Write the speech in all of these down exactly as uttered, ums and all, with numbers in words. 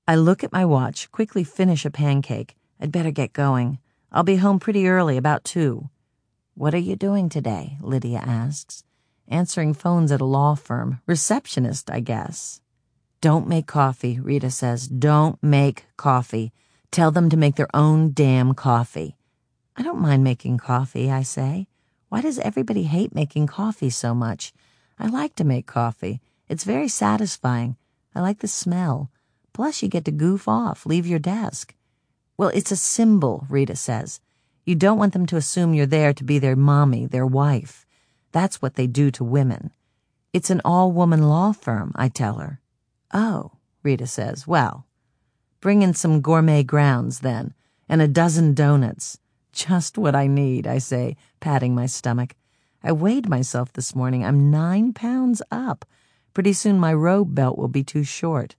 I look at my watch, quickly finish a pancake. I'd better get going. I'll be home pretty early, about two. What are you doing today? Lydia asks. Answering phones at a law firm. Receptionist, I guess. Don't make coffee, Rita says. Don't make coffee. Tell them to make their own damn coffee. I don't mind making coffee, I say. Why does everybody hate making coffee so much? I like to make coffee. It's very satisfying. I like the smell. Plus, you get to goof off, leave your desk. Well, it's a symbol, Rita says. You don't want them to assume you're there to be their mommy, their wife. That's what they do to women. It's an all-woman law firm, I tell her. Oh, Rita says, well, bring in some gourmet grounds, then, and a dozen donuts. Just what I need, I say, patting my stomach. I weighed myself this morning. I'm nine pounds up. Pretty soon my robe belt will be too short.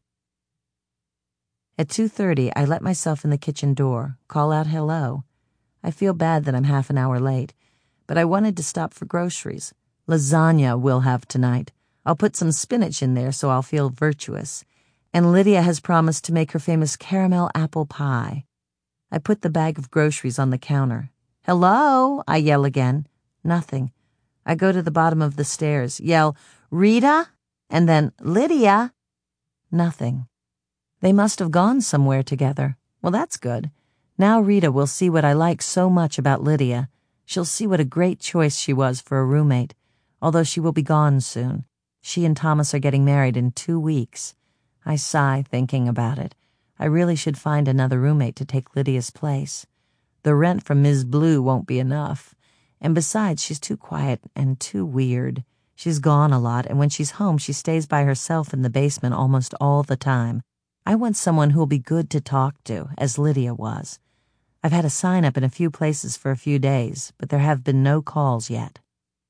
At two thirty, I let myself in the kitchen door, call out hello. I feel bad that I'm half an hour late, but I wanted to stop for groceries. Lasagna we'll have tonight. I'll put some spinach in there so I'll feel virtuous. And Lydia has promised to make her famous caramel apple pie. I put the bag of groceries on the counter. Hello, I yell again. Nothing. I go to the bottom of the stairs, yell, Rita, and then Lydia. Nothing. They must have gone somewhere together. Well, that's good. Now Rita will see what I like so much about Lydia. She'll see what a great choice she was for a roommate, although she will be gone soon. She and Thomas are getting married in two weeks. I sigh thinking about it. I really should find another roommate to take Lydia's place. The rent from Miz Blue won't be enough. And besides, she's too quiet and too weird. She's gone a lot, and when she's home, she stays by herself in the basement almost all the time. I want someone who'll be good to talk to, as Lydia was. I've had a sign up in a few places for a few days, but there have been no calls yet.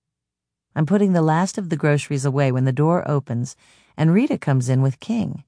I'm putting the last of the groceries away when the door opens, and Rita comes in with King.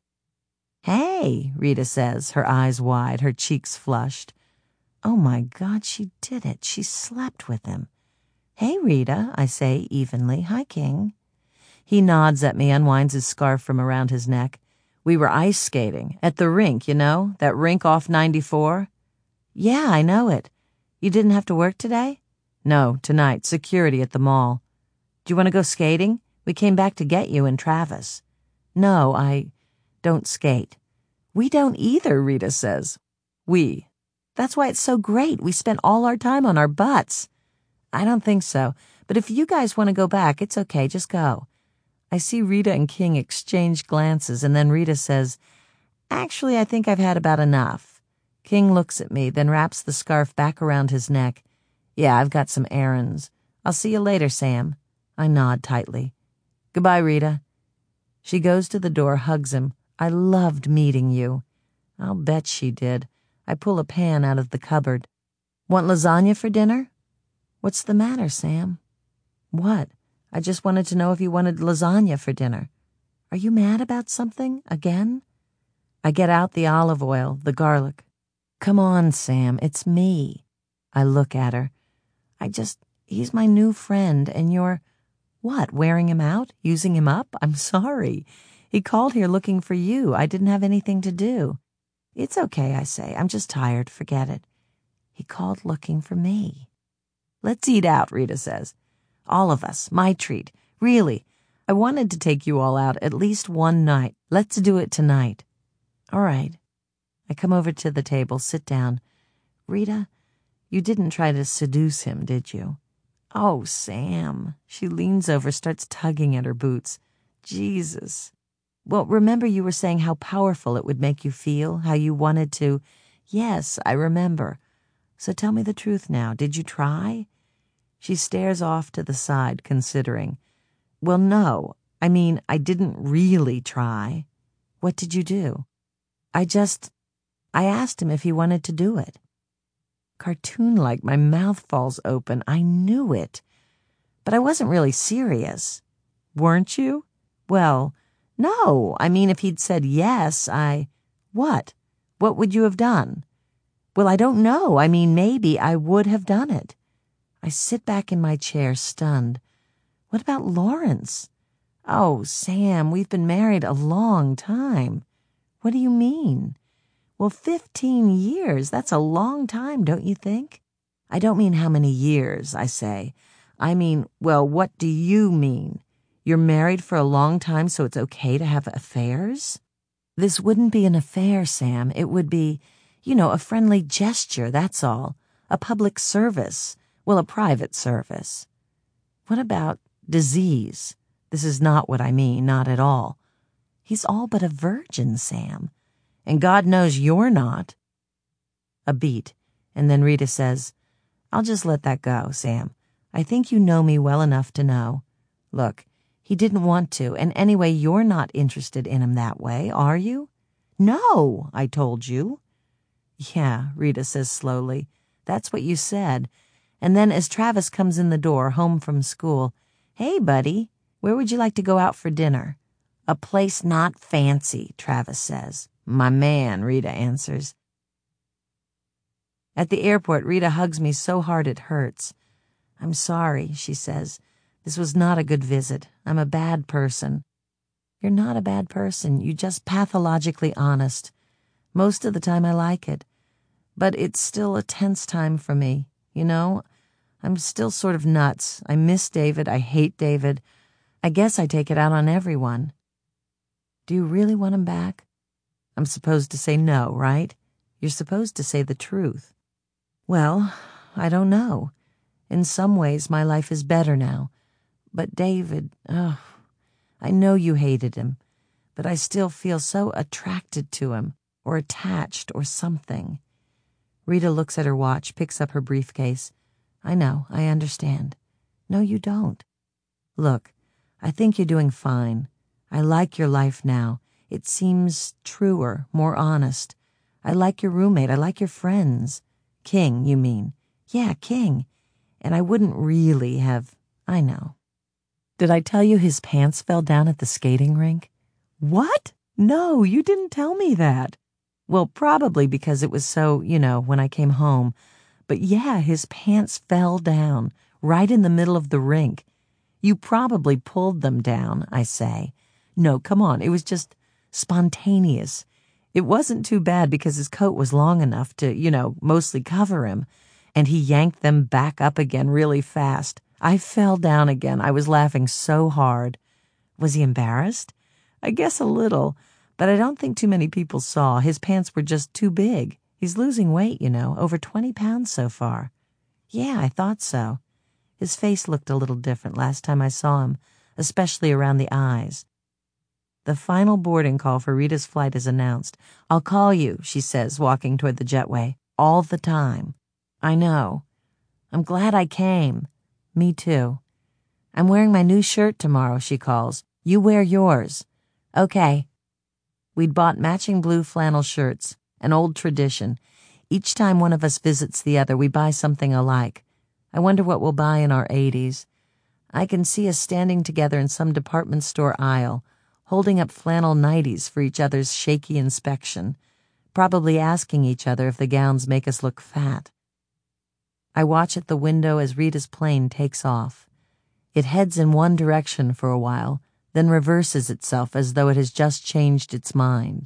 Hey, Rita says, her eyes wide, her cheeks flushed. Oh my God, she did it. She slept with him. Hey, Rita, I say evenly. Hi, King. He nods at me, unwinds his scarf from around his neck. We were ice skating at the rink, you know, that rink off ninety-four. Yeah, I know it. You didn't have to work today? No, tonight, security at the mall. Do you want to go skating? We came back to get you and Travis. No, I don't skate. We don't either, Rita says. We. That's why it's so great. We spent all our time on our butts. I don't think so, but if you guys want to go back, it's okay, just go. I see Rita and King exchange glances, and then Rita says, Actually, I think I've had about enough. King looks at me, then wraps the scarf back around his neck. Yeah, I've got some errands. I'll see you later, Sam. I nod tightly. Goodbye, Rita. She goes to the door, hugs him. I loved meeting you. I'll bet she did. I pull a pan out of the cupboard. Want lasagna for dinner? What's the matter, Sam? What? I just wanted to know if you wanted lasagna for dinner. Are you mad about something, again? I get out the olive oil, the garlic. Come on, Sam, it's me. I look at her. I just, he's my new friend, and you're, what, wearing him out? Using him up? I'm sorry. He called here looking for you. I didn't have anything to do. It's okay, I say. I'm just tired. Forget it. He called looking for me. Let's eat out, Rita says. All of us. My treat. Really. I wanted to take you all out at least one night. Let's do it tonight. All right. I come over to the table, sit down. Rita, you didn't try to seduce him, did you? Oh, Sam. She leans over, starts tugging at her boots. Jesus. Well, remember you were saying how powerful it would make you feel, how you wanted to. Yes, I remember. So tell me the truth now. Did you try? She stares off to the side, considering. Well, no. I mean, I didn't really try. What did you do? I just... I asked him if he wanted to do it. Cartoon-like, my mouth falls open. I knew it. But I wasn't really serious. Weren't you? Well, no. I mean, if he'd said yes, I... What? What would you have done? Well, I don't know. I mean, maybe I would have done it. I sit back in my chair, stunned. What about Lawrence? Oh, Sam, we've been married a long time. What do you mean? Well, fifteen years, that's a long time, don't you think? I don't mean how many years, I say. I mean, well, what do you mean? You're married for a long time, so it's okay to have affairs? This wouldn't be an affair, Sam. It would be, you know, a friendly gesture, that's all. A public service. Well, a private service. What about disease? This is not what I mean, not at all. He's all but a virgin, Sam. And God knows you're not. A beat, and then Rita says, I'll just let that go, Sam. I think you know me well enough to know. Look, he didn't want to, and anyway, you're not interested in him that way, are you? No, I told you. Yeah, Rita says slowly. That's what you said. And then as Travis comes in the door, home from school, hey, buddy, where would you like to go out for dinner? A place not fancy, Travis says. My man, Rita answers. At the airport, Rita hugs me so hard it hurts. I'm sorry, she says. This was not a good visit. I'm a bad person. You're not a bad person. You're just pathologically honest. Most of the time I like it. But it's still a tense time for me, you know? I'm still sort of nuts. I miss David. I hate David. I guess I take it out on everyone. Do you really want him back? I'm supposed to say no, right? You're supposed to say the truth. Well, I don't know. In some ways, my life is better now. But David, oh, I know you hated him, but I still feel so attracted to him, or attached, or something. Rita looks at her watch, picks up her briefcase. I know, I understand. No, you don't. Look, I think you're doing fine. I like your life now. It seems truer, more honest. I like your roommate. I like your friends. King, you mean. Yeah, King. And I wouldn't really have... I know. Did I tell you his pants fell down at the skating rink? What? No, you didn't tell me that. Well, probably because it was so, you know, when I came home. But yeah, his pants fell down, right in the middle of the rink. You probably pulled them down, I say. No, come on, it was just spontaneous. It wasn't too bad because his coat was long enough to, you know, mostly cover him. And he yanked them back up again really fast. I fell down again. I was laughing so hard. Was he embarrassed? I guess a little, but I don't think too many people saw. His pants were just too big. He's losing weight, you know, over twenty pounds so far. Yeah, I thought so. His face looked a little different last time I saw him, especially around the eyes. The final boarding call for Rita's flight is announced. I'll call you, she says, walking toward the jetway. All the time. I know. I'm glad I came. Me too. I'm wearing my new shirt tomorrow, she calls. You wear yours. Okay. We'd bought matching blue flannel shirts, an old tradition. Each time one of us visits the other, we buy something alike. I wonder what we'll buy in our eighties. I can see us standing together in some department store aisle, holding up flannel nighties for each other's shaky inspection, probably asking each other if the gowns make us look fat. I watch at the window as Rita's plane takes off. It heads in one direction for a while, then reverses itself as though it has just changed its mind.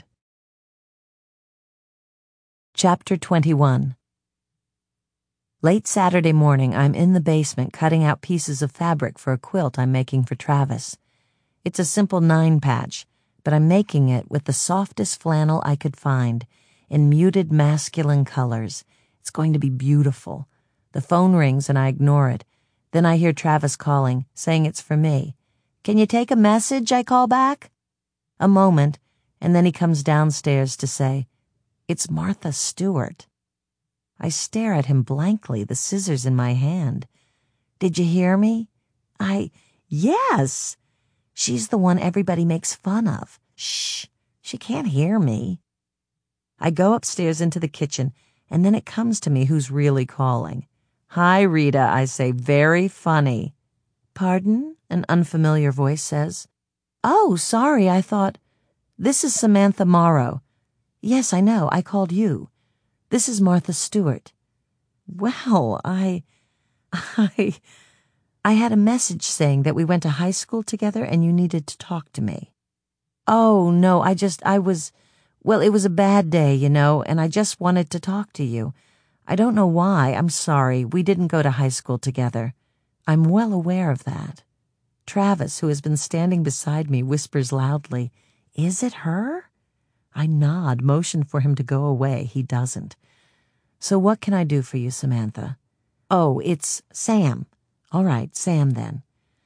Chapter twenty-one. Late Saturday morning, I'm in the basement cutting out pieces of fabric for a quilt I'm making for Travis. It's a simple nine-patch, but I'm making it with the softest flannel I could find, in muted masculine colors. It's going to be beautiful. The phone rings and I ignore it. Then I hear Travis calling, saying it's for me. Can you take a message? I call back. A moment, and then he comes downstairs to say, it's Martha Stewart. I stare at him blankly, the scissors in my hand. Did you hear me? I, yes. She's the one everybody makes fun of. Shh, she can't hear me. I go upstairs into the kitchen, and then it comes to me who's really calling. Hi, Rita, I say, very funny. Pardon? An unfamiliar voice says. Oh, sorry, I thought. This is Samantha Morrow. Yes, I know, I called you. This is Martha Stewart. Well, I... I... I had a message saying that we went to high school together and you needed to talk to me. Oh, no, I just, I was... Well, it was a bad day, you know, and I just wanted to talk to you. I don't know why. I'm sorry. We didn't go to high school together. I'm well aware of that. Travis, who has been standing beside me, whispers loudly, "Is it her?" I nod, motion for him to go away. He doesn't. "So what can I do for you, Samantha?" "Oh, it's Sam." "All right, Sam then."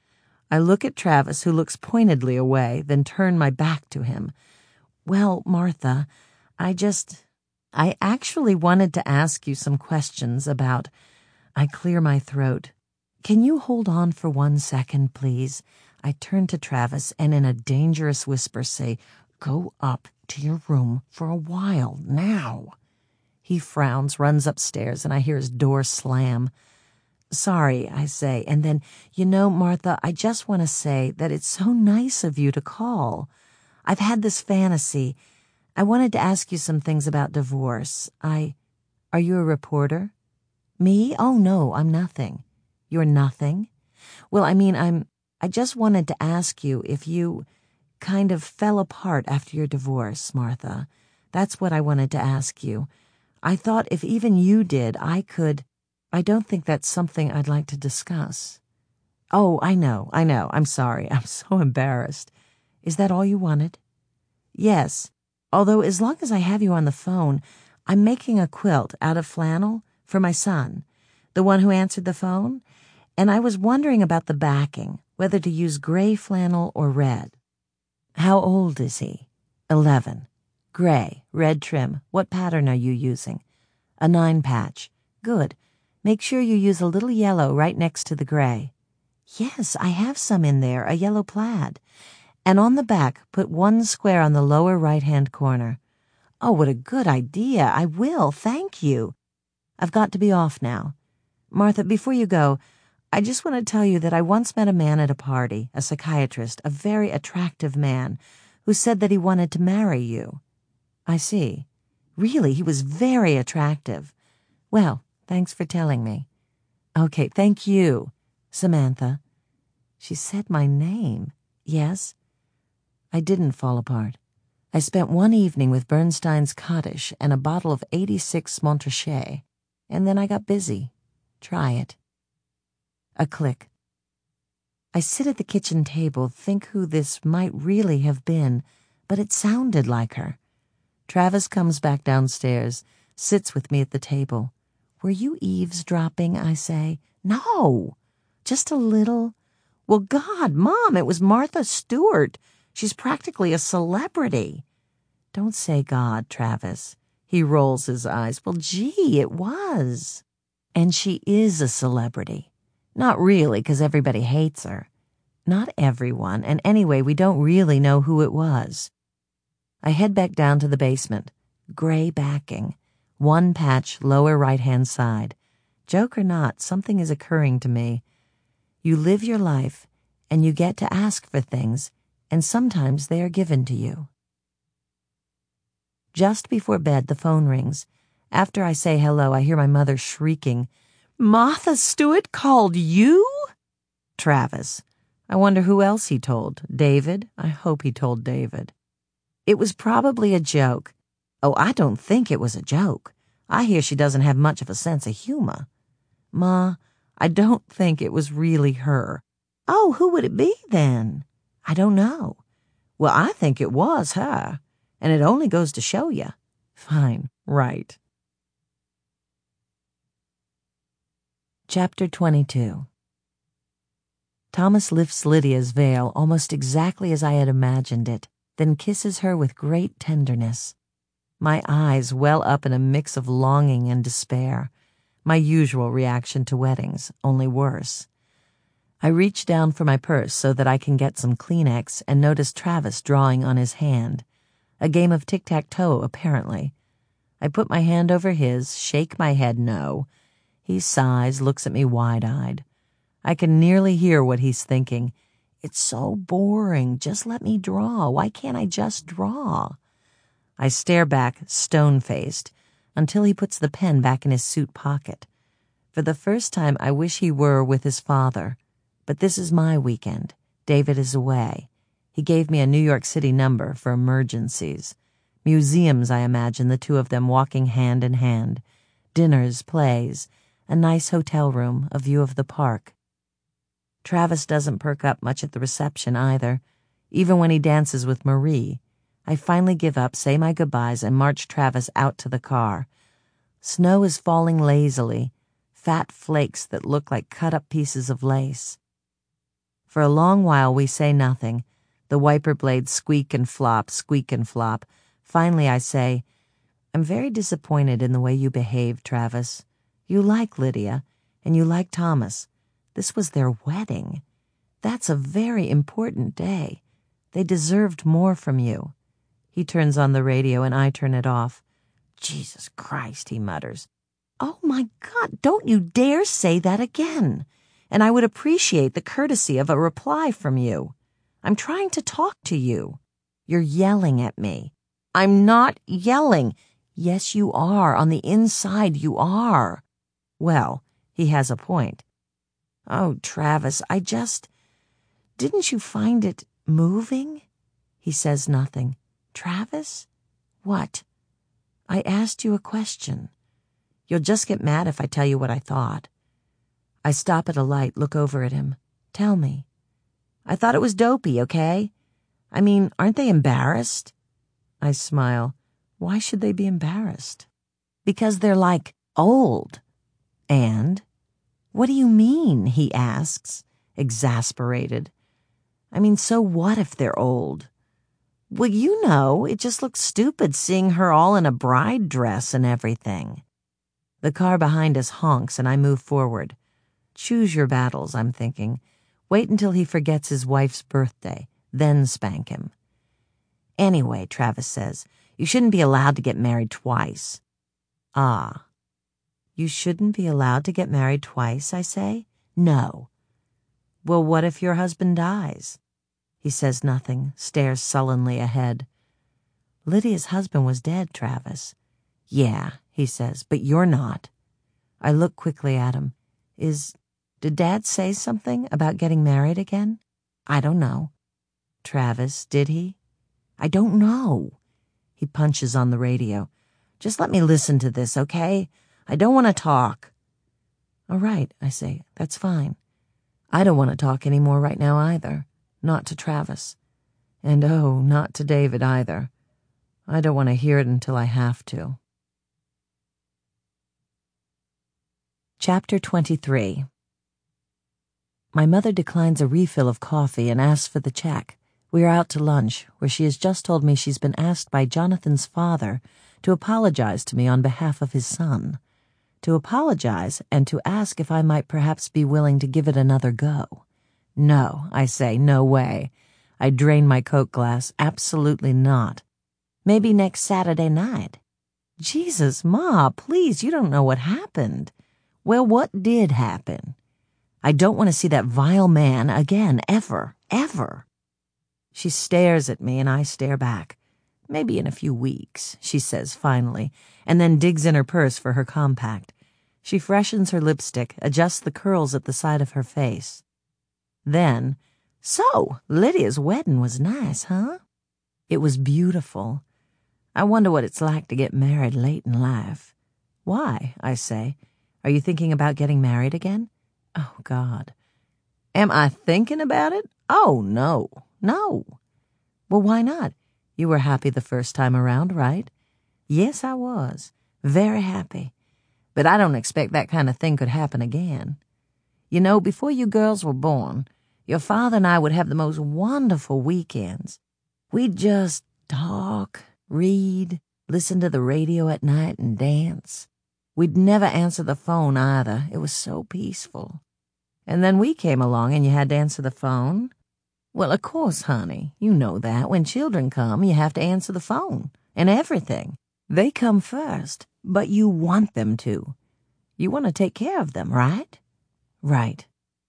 I look at Travis, who looks pointedly away, then turn my back to him. "Well, Martha, I just... I actually wanted to ask you some questions about..." I clear my throat. "Can you hold on for one second, please?" I turn to Travis and in a dangerous whisper say, "Go up to your room for a while, now." He frowns, runs upstairs, and I hear his door slam. "Sorry," I say, and then, "You know, Martha, I just want to say that it's so nice of you to call. I've had this fantasy. I wanted to ask you some things about divorce. I... Are you a reporter?" "Me? Oh, no, I'm nothing." "You're nothing?" "Well, I mean, I'm... I just wanted to ask you if you kind of fell apart after your divorce, Martha. That's what I wanted to ask you. I thought if even you did, I could... I don't think that's something I'd like to discuss." "Oh, I know, I know. I'm sorry. I'm so embarrassed. Is that all you wanted?" "Yes. Although as long as I have you on the phone, I'm making a quilt out of flannel for my son, the one who answered the phone, and I was wondering about the backing, whether to use gray flannel or red." "How old is he?" Eleven. "Gray, red trim. What pattern are you using?" "A nine patch." "Good. Make sure you use a little yellow right next to the gray." "Yes, I have some in there, a yellow plaid." "And on the back, put one square on the lower right-hand corner." "Oh, what a good idea. I will. Thank you. I've got to be off now. Martha, before you go, I just want to tell you that I once met a man at a party, a psychiatrist, a very attractive man, who said that he wanted to marry you." "I see. Really, he was very attractive. Well, thanks for telling me." "Okay, thank you. Samantha." She said my name. Yes? I didn't fall apart. I spent one evening with Bernstein's Cottage and a bottle of eighty-six Montrachet, and then I got busy. Try it. A click. I sit at the kitchen table, think who this might really have been, but it sounded like her. Travis comes back downstairs, sits with me at the table. "Were you eavesdropping?" I say. "No, just a little." "Well, God, Mom, it was Martha Stewart. She's practically a celebrity." "Don't say God, Travis." He rolls his eyes. "Well, gee, it was. And she is a celebrity. Not really, 'cause everybody hates her. Not everyone, and anyway, we don't really know who it was." I head back down to the basement. Gray backing. One patch lower right-hand side. Joke or not, something is occurring to me. You live your life, and you get to ask for things, and sometimes they are given to you. Just before bed, the phone rings. After I say hello, I hear my mother shrieking, "Martha Stewart called you?" Travis. I wonder who else he told. David? I hope he told David. It was probably a joke. Oh, I don't think it was a joke. I hear she doesn't have much of a sense of humor. Ma, I don't think it was really her. Oh, who would it be then? I don't know. Well, I think it was her, and it only goes to show you. Fine, right. Chapter twenty-two. Thomas lifts Lydia's veil almost exactly as I had imagined it, then kisses her with great tenderness. My eyes well up in a mix of longing and despair. My usual reaction to weddings, only worse. I reach down for my purse so that I can get some Kleenex and notice Travis drawing on his hand. A game of tic-tac-toe, apparently. I put my hand over his, shake my head no. He sighs, looks at me wide-eyed. I can nearly hear what he's thinking. It's so boring. Just let me draw. Why can't I just draw? I stare back, stone-faced, until he puts the pen back in his suit pocket. For the first time, I wish he were with his father. But this is my weekend. David is away. He gave me a New York City number for emergencies. Museums, I imagine, the two of them walking hand in hand. Dinners, plays, a nice hotel room, a view of the park. Travis doesn't perk up much at the reception either, even when he dances with Marie. I finally give up, say my goodbyes, and march Travis out to the car. Snow is falling lazily, fat flakes that look like cut-up pieces of lace. For a long while we say nothing. The wiper blades squeak and flop, squeak and flop. Finally I say, I'm very disappointed in the way you behaved, Travis. You like Lydia, and you like Thomas. This was their wedding. That's a very important day. They deserved more from you. He turns on the radio and I turn it off. Jesus Christ, he mutters. Oh my God, don't you dare say that again. And I would appreciate the courtesy of a reply from you. I'm trying to talk to you. You're yelling at me. I'm not yelling. Yes, you are. On the inside, you are. Well, he has a point. Oh, Travis, I just... Didn't you find it moving? He says nothing. Travis? What? I asked you a question. You'll just get mad if I tell you what I thought. I stop at a light, look over at him. Tell me. I thought it was dopey, okay? I mean, aren't they embarrassed? I smile. Why should they be embarrassed? Because they're, like, old. And? What do you mean, he asks, exasperated. I mean, so what if they're old? Well, you know, it just looks stupid seeing her all in a bride dress and everything. The car behind us honks and I move forward. Choose your battles, I'm thinking. Wait until he forgets his wife's birthday, then spank him. Anyway, Travis says, you shouldn't be allowed to get married twice. Ah. You shouldn't be allowed to get married twice, I say? No. Well, what if your husband dies? He says nothing, stares sullenly ahead. Lydia's husband was dead, Travis. Yeah, he says, but you're not. I look quickly at him. Is, did Dad say something about getting married again? I don't know. Travis, did he? I don't know. He punches on the radio. Just let me listen to this, okay? I don't want to talk. All right, I say, that's fine. I don't want to talk anymore right now either. Not to Travis. And oh, not to David either. I don't want to hear it until I have to. Chapter twenty-three. My mother declines a refill of coffee and asks for the check. We are out to lunch, where she has just told me she's been asked by Jonathan's father to apologize to me on behalf of his son. To apologize and to ask if I might perhaps be willing to give it another go. No, I say, no way. I drain my Coke glass. Absolutely not. Maybe next Saturday night. Jesus, Ma, please, you don't know what happened. Well, what did happen? I don't want to see that vile man again, ever, ever. She stares at me and I stare back. Maybe in a few weeks, she says finally, and then digs in her purse for her compact. She freshens her lipstick, adjusts the curls at the side of her face. Then, so, Lydia's wedding was nice, huh? It was beautiful. I wonder what it's like to get married late in life. Why, I say. Are you thinking about getting married again? Oh, God. Am I thinking about it? Oh, no, no. Well, why not? You were happy the first time around, right? Yes, I was. Very happy. But I don't expect that kind of thing could happen again. You know, before you girls were born, your father and I would have the most wonderful weekends. We'd just talk, read, listen to the radio at night and dance. We'd never answer the phone either. It was so peaceful. And then we came along and you had to answer the phone. Well, of course, honey, you know that. When children come, you have to answer the phone and everything. They come first, but you want them to. You want to take care of them, right? Right.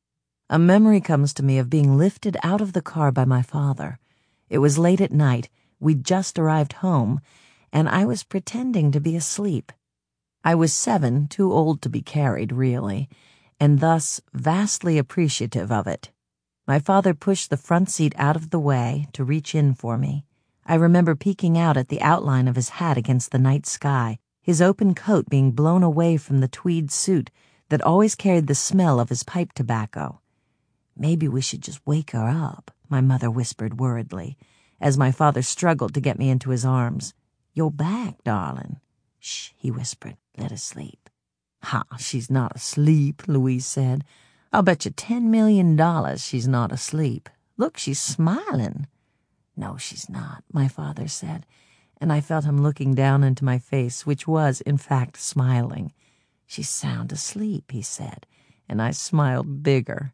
A memory comes to me of being lifted out of the car by my father. It was late at night. We'd just arrived home, and I was pretending to be asleep. I was seven, too old to be carried, really, and thus vastly appreciative of it. My father pushed the front seat out of the way to reach in for me. I remember peeking out at the outline of his hat against the night sky, his open coat being blown away from the tweed suit that always carried the smell of his pipe tobacco. "Maybe we should just wake her up," my mother whispered worriedly, as my father struggled to get me into his arms. "You're back, darling." "Shh," he whispered. "Let her sleep." "Ha, she's not asleep," Louise said. "I'll bet you ten million dollars she's not asleep. Look, she's smiling." "No, she's not," my father said, and I felt him looking down into my face, which was, in fact, smiling. "She's sound asleep," he said, and I smiled bigger.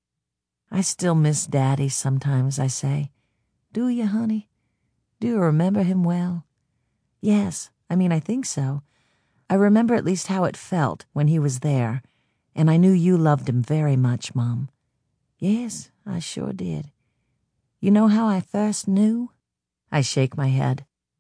"I still miss Daddy sometimes," I say. "Do you, honey? Do you remember him well?" "Yes, I mean, I think so. I remember at least how it felt when he was there, and I knew you loved him very much, Mom." "Yes, I sure did. You know how I first knew?" I shake my head.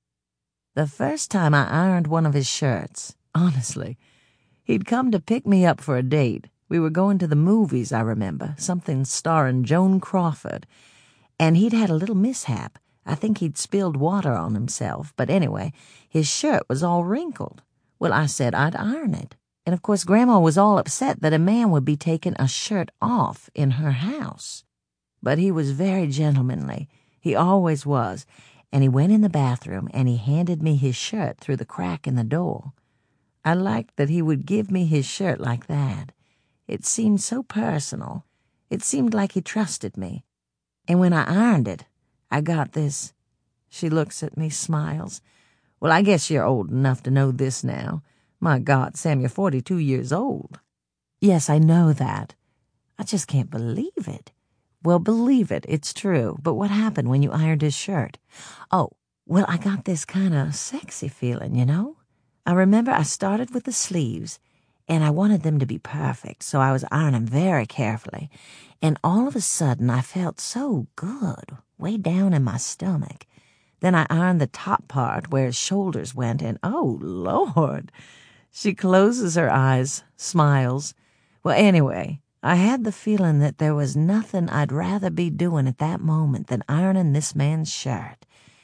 "The first time I ironed one of his shirts, honestly. He'd come to pick me up for a date. We were going to the movies, I remember, something starring Joan Crawford, and he'd had a little mishap. I think he'd spilled water on himself, but anyway, his shirt was all wrinkled. Well, I said I'd iron it, and of course Grandma was all upset that a man would be taking a shirt off in her house. But he was very gentlemanly. He always was, and he went in the bathroom and he handed me his shirt through the crack in the door. I liked that he would give me his shirt like that. It seemed so personal. It seemed like he trusted me. And when I ironed it, I got this." She looks at me, smiles. "Well, I guess you're old enough to know this now. My God, Sam, you're forty-two years old." "Yes, I know that. I just can't believe it." "Well, believe it, it's true. But what happened when you ironed his shirt?" "Oh, well, I got this kind of sexy feeling, you know. I remember I started with the sleeves, and I wanted them to be perfect, so I was ironing very carefully. And all of a sudden, I felt so good, way down in my stomach. Then I ironed the top part where his shoulders went, and oh, Lord." She closes her eyes, smiles. "Well, anyway, I had the feeling that there was nothing I'd rather be doing at that moment than ironing this man's shirt.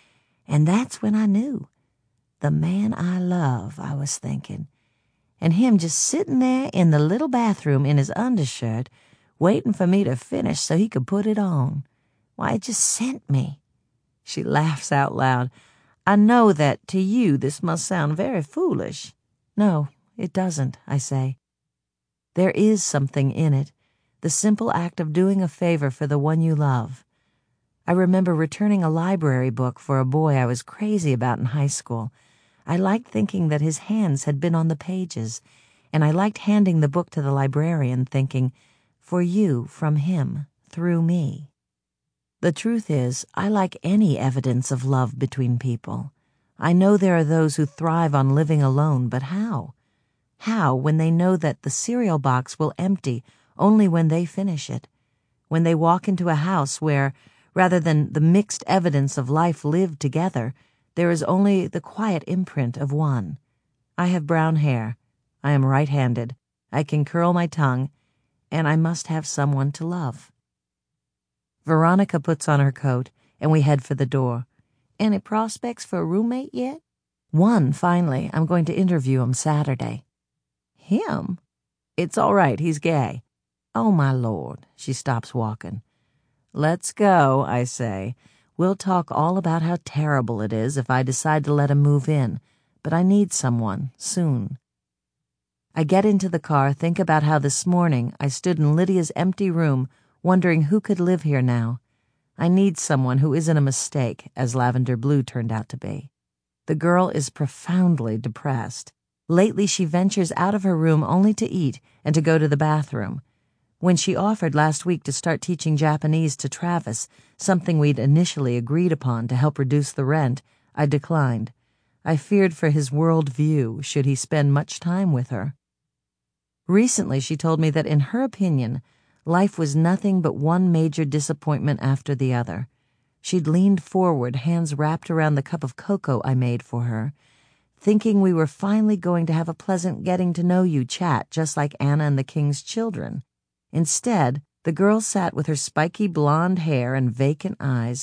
And that's when I knew. The man I love, I was thinking. And him just sitting there in the little bathroom in his undershirt, waiting for me to finish so he could put it on. Why, it just sent me." She laughs out loud. "I know that to you this must sound very foolish." "No, it doesn't," I say. "There is something in it, the simple act of doing a favor for the one you love. I remember returning a library book for a boy I was crazy about in high school. I liked thinking that his hands had been on the pages, and I liked handing the book to the librarian thinking, 'For you, from him, through me.' The truth is, I like any evidence of love between people. I know there are those who thrive on living alone, but how? How, when they know that the cereal box will empty only when they finish it? When they walk into a house where, rather than the mixed evidence of life lived together, there is only the quiet imprint of one. I have brown hair. I am right-handed. I can curl my tongue, and I must have someone to love." Veronica puts on her coat, and we head for the door. "Any prospects for a roommate yet?" "One, finally. I'm going to interview him Saturday." "Him? It's all right, he's gay." "Oh, my Lord." She stops walking. "Let's go," I say. "We'll talk all about how terrible it is if I decide to let him move in, but I need someone, soon." I get into the car, think about how this morning I stood in Lydia's empty room, wondering who could live here now. I need someone who isn't a mistake, as Lavender Blue turned out to be. The girl is profoundly depressed. Lately she ventures out of her room only to eat and to go to the bathroom. When she offered last week to start teaching Japanese to Travis, something we'd initially agreed upon to help reduce the rent, I declined. I feared for his world view should he spend much time with her. Recently she told me that in her opinion, life was nothing but one major disappointment after the other. She'd leaned forward, hands wrapped around the cup of cocoa I made for her, thinking we were finally going to have a pleasant getting-to-know-you chat just like Anna and the King's Children. Instead, the girl sat with her spiky blonde hair and vacant eyes,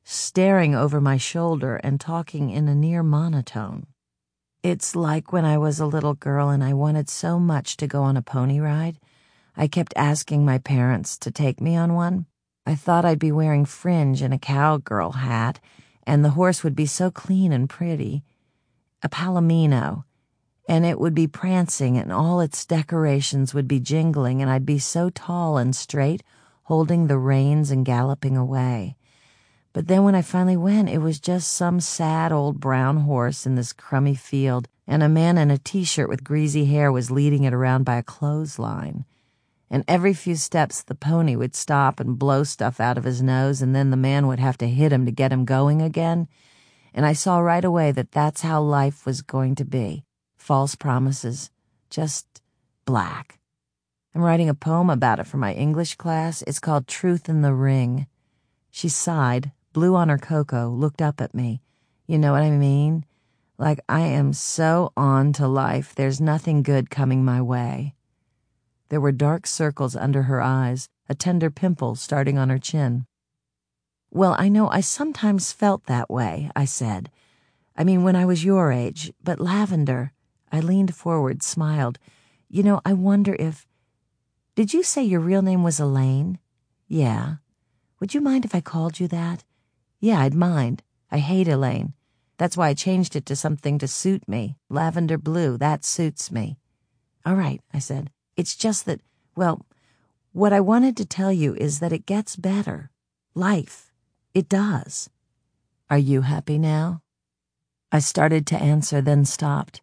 staring over my shoulder and talking in a near monotone. It's like when I was a little girl and I wanted so much to go on a pony ride. I kept asking my parents to take me on one. I thought I'd be wearing fringe and a cowgirl hat, and the horse would be so clean and pretty. A palomino. And it would be prancing and all its decorations would be jingling, and I'd be so tall and straight, holding the reins and galloping away. But then when I finally went, it was just some sad old brown horse in this crummy field, and a man in a t-shirt with greasy hair was leading it around by a clothesline. And every few steps the pony would stop and blow stuff out of his nose, and then the man would have to hit him to get him going again. And I saw right away that that's how life was going to be. False promises. Just black. I'm writing a poem about it for my English class. It's called Truth in the Ring. She sighed, blew on her cocoa, looked up at me. You know what I mean? Like I am so on to life, there's nothing good coming my way. There were dark circles under her eyes, a tender pimple starting on her chin. Well, I know I sometimes felt that way, I said. I mean, when I was your age, but Lavender... I leaned forward, smiled. You know, I wonder if... Did you say your real name was Elaine? Yeah. Would you mind if I called you that? Yeah, I'd mind. I hate Elaine. That's why I changed it to something to suit me. Lavender blue, that suits me. All right, I said. It's just that, well, what I wanted to tell you is that it gets better. Life. It does. Are you happy now? I started to answer, then stopped.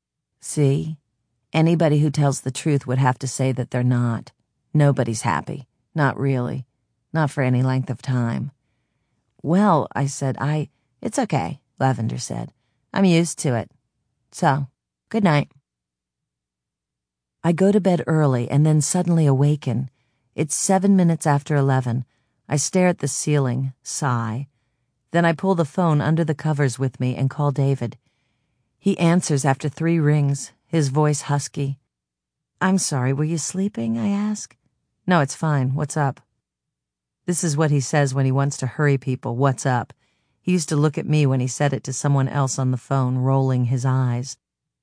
See? Anybody who tells the truth would have to say that they're not. Nobody's happy. Not really. Not for any length of time. Well, I said, I... It's okay, Lavender said. I'm used to it. So, good night. I go to bed early and then suddenly awaken. It's seven minutes after eleven. I stare at the ceiling, sigh. Then I pull the phone under the covers with me and call David. He answers after three rings, his voice husky. I'm sorry, were you sleeping? I ask. No, it's fine. What's up? This is what he says when he wants to hurry people. What's up? He used to look at me when he said it to someone else on the phone, rolling his eyes.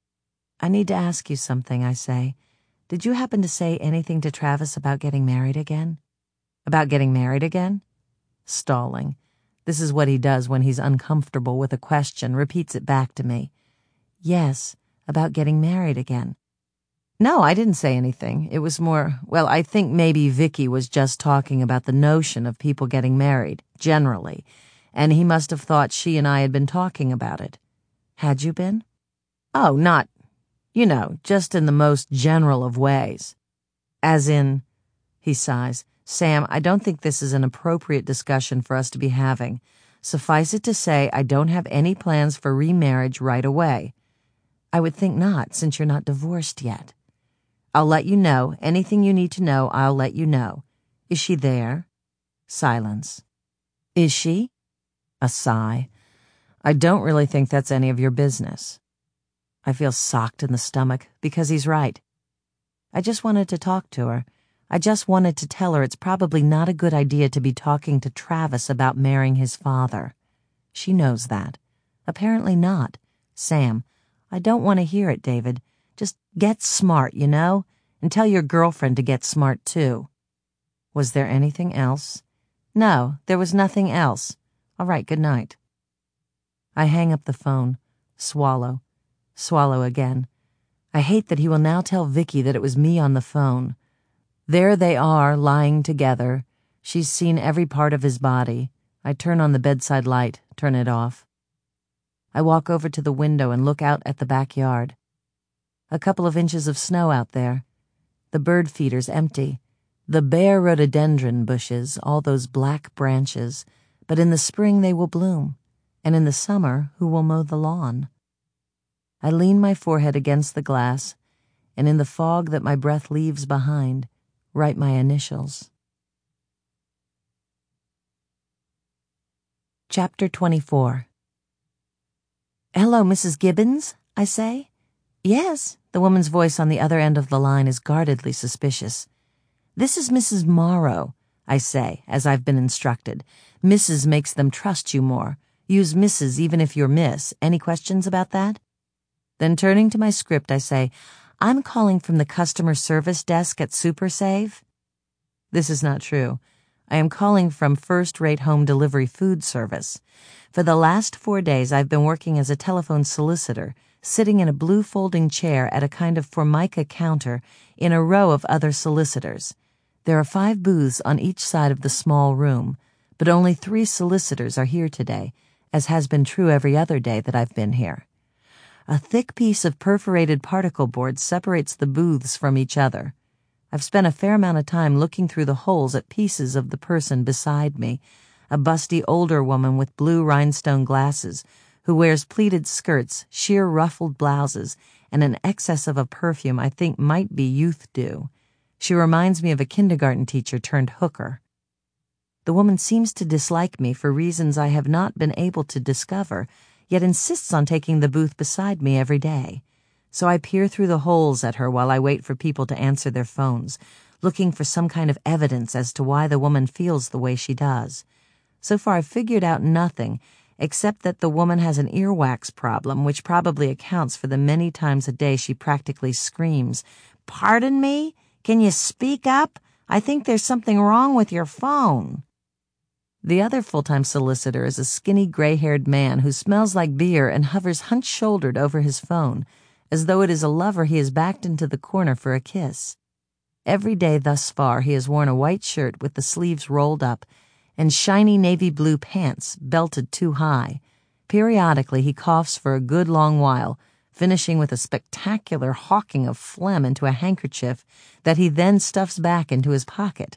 I need to ask you something, I say. Did you happen to say anything to Travis about getting married again? About getting married again? Stalling. This is what he does when he's uncomfortable with a question, repeats it back to me. Yes, about getting married again. No, I didn't say anything. It was more, well, I think maybe Vicky was just talking about the notion of people getting married, generally, and he must have thought she and I had been talking about it. Had you been? Oh, not, you know, just in the most general of ways. As in, he sighs, Sam, I don't think this is an appropriate discussion for us to be having. Suffice it to say, I don't have any plans for remarriage right away. I would think not, since you're not divorced yet. I'll let you know. Anything you need to know, I'll let you know. Is she there? Silence. Is she? A sigh. I don't really think that's any of your business. I feel socked in the stomach, because he's right. I just wanted to talk to her. I just wanted to tell her it's probably not a good idea to be talking to Travis about marrying his father. She knows that. Apparently not. Sam, I don't want to hear it, David. Just get smart, you know? And tell your girlfriend to get smart, too. Was there anything else? No, there was nothing else. All right, good night. I hang up the phone. Swallow. Swallow again. I hate that he will now tell Vicky that it was me on the phone. There they are, lying together. She's seen every part of his body. I turn on the bedside light, turn it off. I walk over to the window and look out at the backyard. A couple of inches of snow out there. The bird feeder's empty. The bare rhododendron bushes, all those black branches. But in the spring they will bloom. And in the summer, who will mow the lawn? I lean my forehead against the glass, and in the fog that my breath leaves behind, write my initials. Chapter twenty-four. Hello, Missus Gibbons, I say. Yes, the woman's voice on the other end of the line is guardedly suspicious. This is Missus Morrow. I say, as I've been instructed. Missus makes them trust you more. Use Missus even if you're Miss. Any questions about that? Then turning to my script, I say, I'm calling from the customer service desk at SuperSave. This is not true. I am calling from first-rate home delivery food service. For the last four days, I've been working as a telephone solicitor, sitting in a blue folding chair at a kind of formica counter in a row of other solicitors. There are five booths on each side of the small room, but only three solicitors are here today, as has been true every other day that I've been here. A thick piece of perforated particle board separates the booths from each other. I've spent a fair amount of time looking through the holes at pieces of the person beside me, a busty older woman with blue rhinestone glasses, who wears pleated skirts, sheer ruffled blouses, and an excess of a perfume I think might be youth dew. She reminds me of a kindergarten teacher turned hooker. The woman seems to dislike me for reasons I have not been able to discover, yet insists on taking the booth beside me every day. So I peer through the holes at her while I wait for people to answer their phones, looking for some kind of evidence as to why the woman feels the way she does. So far I've figured out nothing, except that the woman has an earwax problem, which probably accounts for the many times a day she practically screams, "Pardon me? Can you speak up? I think there's something wrong with your phone." The other full-time solicitor is a skinny gray-haired man who smells like beer and hovers hunch-shouldered over his phone, as though it is a lover he has backed into the corner for a kiss. Every day thus far he has worn a white shirt with the sleeves rolled up and shiny navy blue pants belted too high. Periodically he coughs for a good long while, finishing with a spectacular hawking of phlegm into a handkerchief that he then stuffs back into his pocket.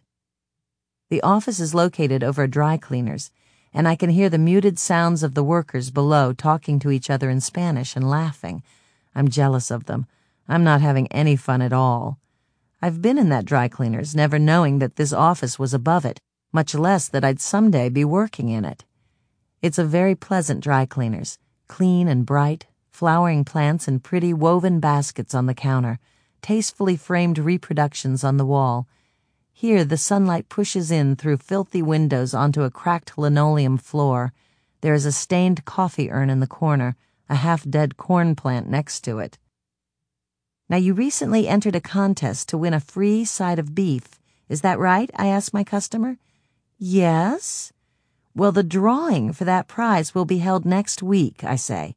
The office is located over a dry cleaner's, and I can hear the muted sounds of the workers below talking to each other in Spanish and laughing. I'm jealous of them. I'm not having any fun at all. I've been in that dry cleaner's, never knowing that this office was above it, much less that I'd someday be working in it. It's a very pleasant dry cleaner's, clean and bright, flowering plants and pretty woven baskets on the counter, tastefully framed reproductions on the wall. Here the sunlight pushes in through filthy windows onto a cracked linoleum floor. There is a stained coffee urn in the corner, a half-dead corn plant next to it. Now, you recently entered a contest to win a free side of beef. Is that right? I asked my customer. Yes. Well, the drawing for that prize will be held next week, I say.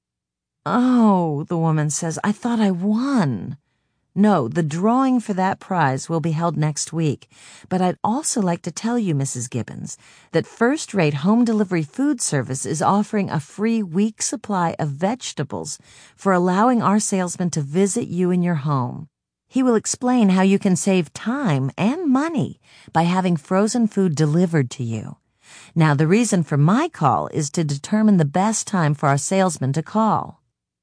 Oh, the woman says, I thought I won. No, the drawing for that prize will be held next week. But I'd also like to tell you, Missus Gibbons, that first-rate home delivery food service is offering a free week supply of vegetables for allowing our salesman to visit you in your home. He will explain how you can save time and money by having frozen food delivered to you. Now, the reason for my call is to determine the best time for our salesman to call.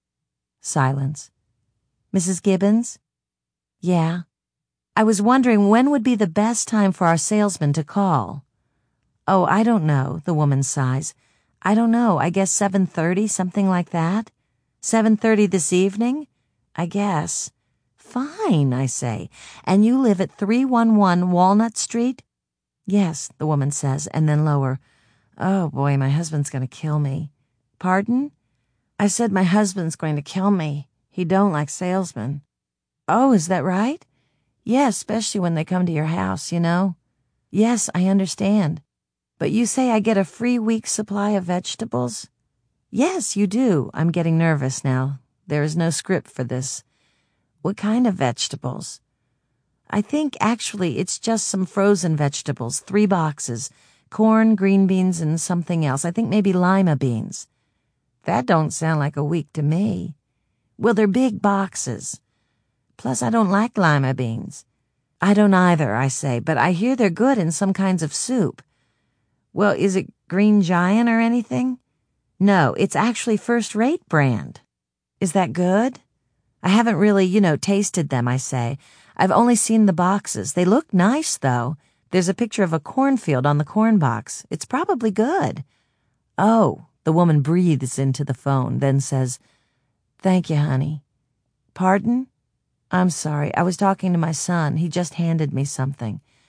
Silence. Missus Gibbons? Yeah. I was wondering when would be the best time for our salesman to call. Oh, I don't know, the woman sighs. I don't know, I guess seven thirty, something like that. seven thirty this evening? I guess. Fine, I say. And you live at three one one Walnut Street? Yes, the woman says, and then lower. Oh, boy, my husband's going to kill me. Pardon? I said my husband's going to kill me. He don't like salesmen. Oh, is that right? Yes, especially when they come to your house, you know. Yes, I understand. But you say I get a free week's supply of vegetables? Yes, you do. I'm getting nervous now. There is no script for this. What kind of vegetables? I think, actually, it's just some frozen vegetables, three boxes. Corn, green beans, and something else. I think maybe lima beans. That don't sound like a week to me. Well, they're big boxes. Plus, I don't like lima beans. I don't either, I say, but I hear they're good in some kinds of soup. Well, is it Green Giant or anything? No, it's actually first-rate brand. Is that good? I haven't really, you know, tasted them, I say. I've only seen the boxes. They look nice, though. There's a picture of a cornfield on the corn box. It's probably good. Oh, the woman breathes into the phone, then says, Thank you, honey. Pardon? I'm sorry. I was talking to my son. He just handed me something.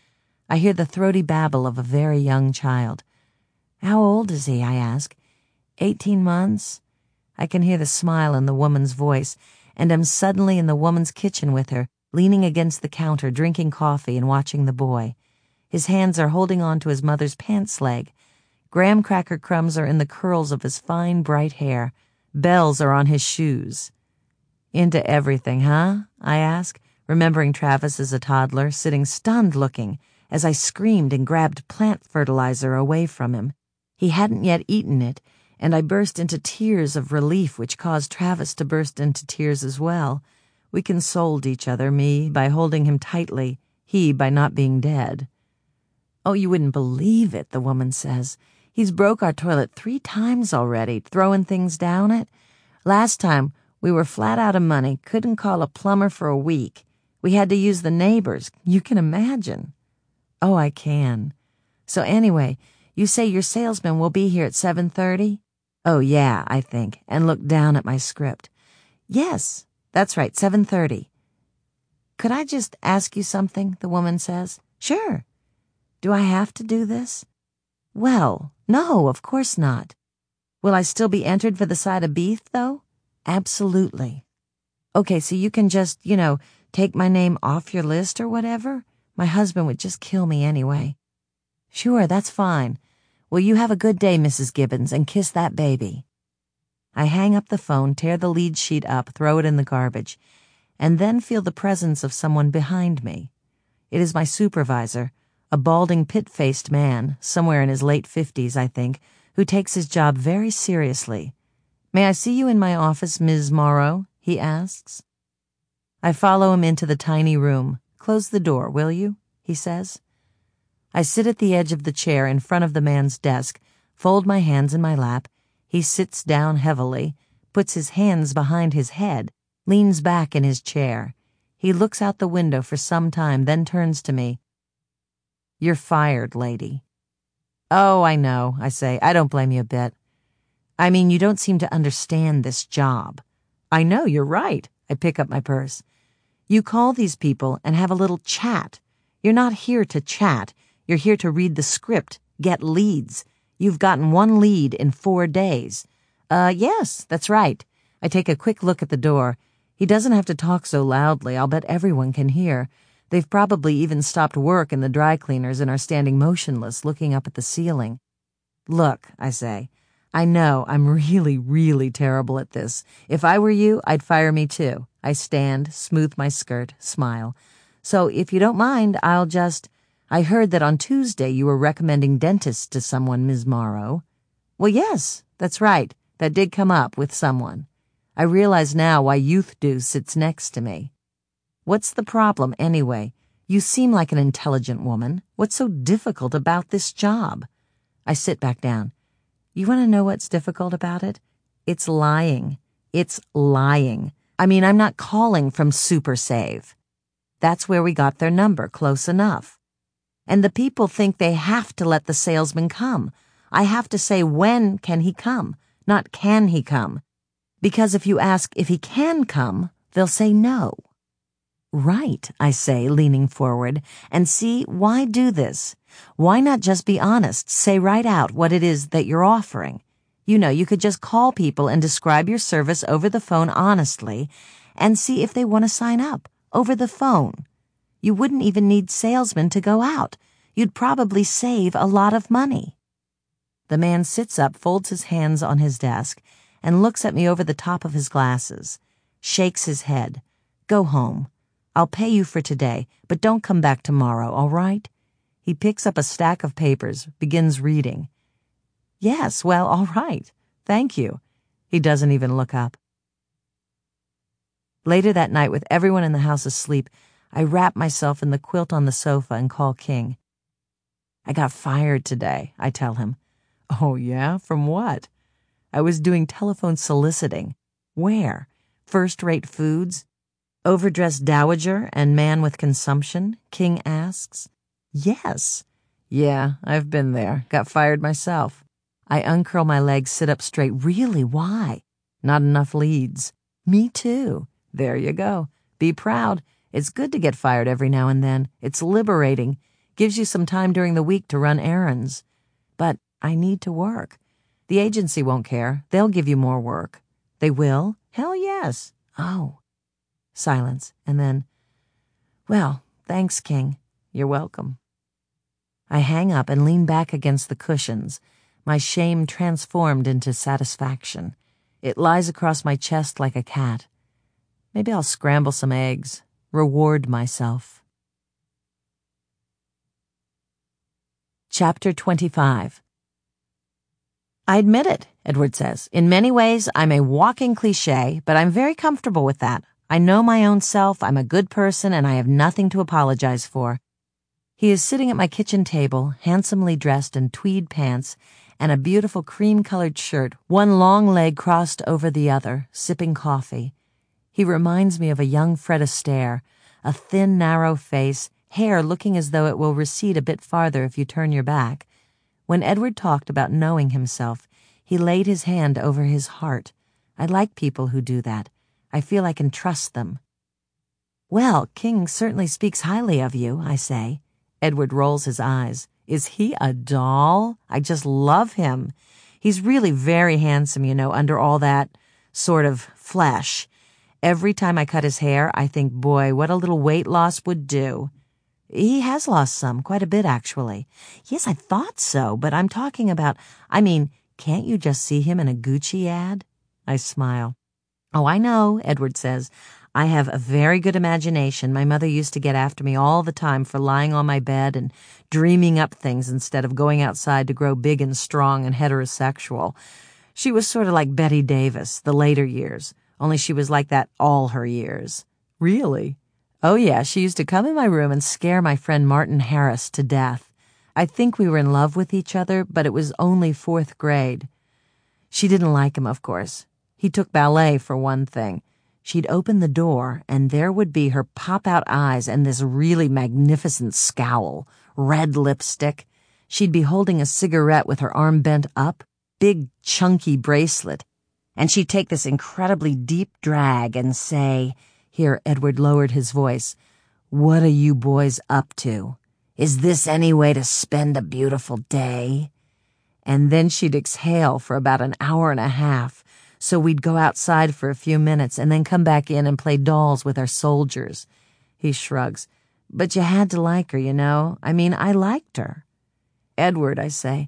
I hear the throaty babble of a very young child. How old is he, I ask. Eighteen months? I can hear the smile in the woman's voice, and am suddenly in the woman's kitchen with her, leaning against the counter, drinking coffee and watching the boy. His hands are holding on to his mother's pants leg. Graham cracker crumbs are in the curls of his fine, bright hair. Bells are on his shoes. Into everything, huh? I ask, remembering Travis as a toddler, sitting stunned-looking as I screamed and grabbed plant fertilizer away from him. He hadn't yet eaten it, and I burst into tears of relief, which caused Travis to burst into tears as well. We consoled each other, me by holding him tightly, he by not being dead. Oh, you wouldn't believe it, the woman says. He's broke our toilet three times already, throwing things down it. Last time, we were flat out of money, couldn't call a plumber for a week. We had to use the neighbors. You can imagine. Oh, I can. So anyway, you say your salesman will be here at seven thirty? Oh, yeah, I think, and look down at my script. Yes, that's right, seven thirty. Could I just ask you something, the woman says. Sure. Do I have to do this? Well, no, of course not. Will I still be entered for the side of beef, though? Absolutely. Okay, so you can just, you know, take my name off your list or whatever? My husband would just kill me anyway. Sure, that's fine. Well, you have a good day, Missus Gibbons, and kiss that baby. I hang up the phone, tear the lead sheet up, throw it in the garbage, and then feel the presence of someone behind me. It is my supervisor, a balding, pit-faced man, somewhere in his late fifties, I think, who takes his job very seriously. May I see you in my office, Miz Morrow? He asks. I follow him into the tiny room. Close the door, will you? He says. I sit at the edge of the chair in front of the man's desk, fold my hands in my lap. He sits down heavily, puts his hands behind his head, leans back in his chair. He looks out the window for some time, then turns to me. You're fired, lady. Oh, I know, I say. I don't blame you a bit. I mean, you don't seem to understand this job. I know, you're right. I pick up my purse. You call these people and have a little chat. You're not here to chat. You're here to read the script, get leads. You've gotten one lead in four days. Uh, yes, that's right. I take a quick look at the door. He doesn't have to talk so loudly. I'll bet everyone can hear. They've probably even stopped work in the dry cleaners and are standing motionless, looking up at the ceiling. Look, I say, I know I'm really, really terrible at this. If I were you, I'd fire me too. I stand, smooth my skirt, smile. So if you don't mind, I'll just... I heard that on Tuesday you were recommending dentists to someone, Miz Morrow. Well, yes, that's right. That did come up with someone. I realize now why Youth Do sits next to me. What's the problem, anyway? You seem like an intelligent woman. What's so difficult about this job? I sit back down. You want to know what's difficult about it? It's lying. It's lying. I mean, I'm not calling from Super Save. That's where we got their number, close enough. And the people think they have to let the salesman come. I have to say, when can he come, not can he come. Because if you ask if he can come, they'll say no. Right, I say, leaning forward, and see, why do this? Why not just be honest, say right out what it is that you're offering? You know, you could just call people and describe your service over the phone honestly and see if they want to sign up, over the phone. You wouldn't even need salesmen to go out. You'd probably save a lot of money. The man sits up, folds his hands on his desk, and looks at me over the top of his glasses, shakes his head. Go home. I'll pay you for today, but don't come back tomorrow, all right? He picks up a stack of papers, begins reading. Yes, well, all right. Thank you. He doesn't even look up. Later that night, with everyone in the house asleep, I wrap myself in the quilt on the sofa and call King. I got fired today, I tell him. Oh, yeah? From what? I was doing telephone soliciting. Where? First-rate foods? Overdressed dowager and man with consumption? King asks. Yes. Yeah, I've been there. Got fired myself. I uncurl my legs, sit up straight. Really, why? Not enough leads. Me too. There you go. Be proud. It's good to get fired every now and then. It's liberating. Gives you some time during the week to run errands. But I need to work. The agency won't care. They'll give you more work. They will? Hell yes. Oh. Silence, and then, well, thanks, King. You're welcome. I hang up and lean back against the cushions, my shame transformed into satisfaction. It lies across my chest like a cat. Maybe I'll scramble some eggs, reward myself. Chapter twenty-five. I admit it, Edward says. In many ways, I'm a walking cliché, but I'm very comfortable with that. I know my own self, I'm a good person, and I have nothing to apologize for. He is sitting at my kitchen table, handsomely dressed in tweed pants and a beautiful cream-colored shirt, one long leg crossed over the other, sipping coffee. He reminds me of a young Fred Astaire, a thin, narrow face, hair looking as though it will recede a bit farther if you turn your back. When Edward talked about knowing himself, he laid his hand over his heart. I like people who do that. I feel I can trust them. Well, King certainly speaks highly of you, I say. Edward rolls his eyes. Is he a doll? I just love him. He's really very handsome, you know, under all that sort of flesh. Every time I cut his hair, I think, boy, what a little weight loss would do. He has lost some, quite a bit, actually. Yes, I thought so, but I'm talking about, I mean, can't you just see him in a Gucci ad? I smile. Oh, I know, Edward says. I have a very good imagination. My mother used to get after me all the time for lying on my bed and dreaming up things instead of going outside to grow big and strong and heterosexual. She was sort of like Betty Davis, the later years, only she was like that all her years. Really? Oh, yeah, she used to come in my room and scare my friend Martin Harris to death. I think we were in love with each other, but it was only fourth grade. She didn't like him, of course. He took ballet, for one thing. She'd open the door, and there would be her pop-out eyes and this really magnificent scowl, red lipstick. She'd be holding a cigarette with her arm bent up, big chunky bracelet, and she'd take this incredibly deep drag and say, here Edward lowered his voice, "What are you boys up to? Is this any way to spend a beautiful day?" And then she'd exhale for about an hour and a half, so we'd go outside for a few minutes and then come back in and play dolls with our soldiers. He shrugs. But you had to like her, you know. I mean, I liked her. Edward, I say,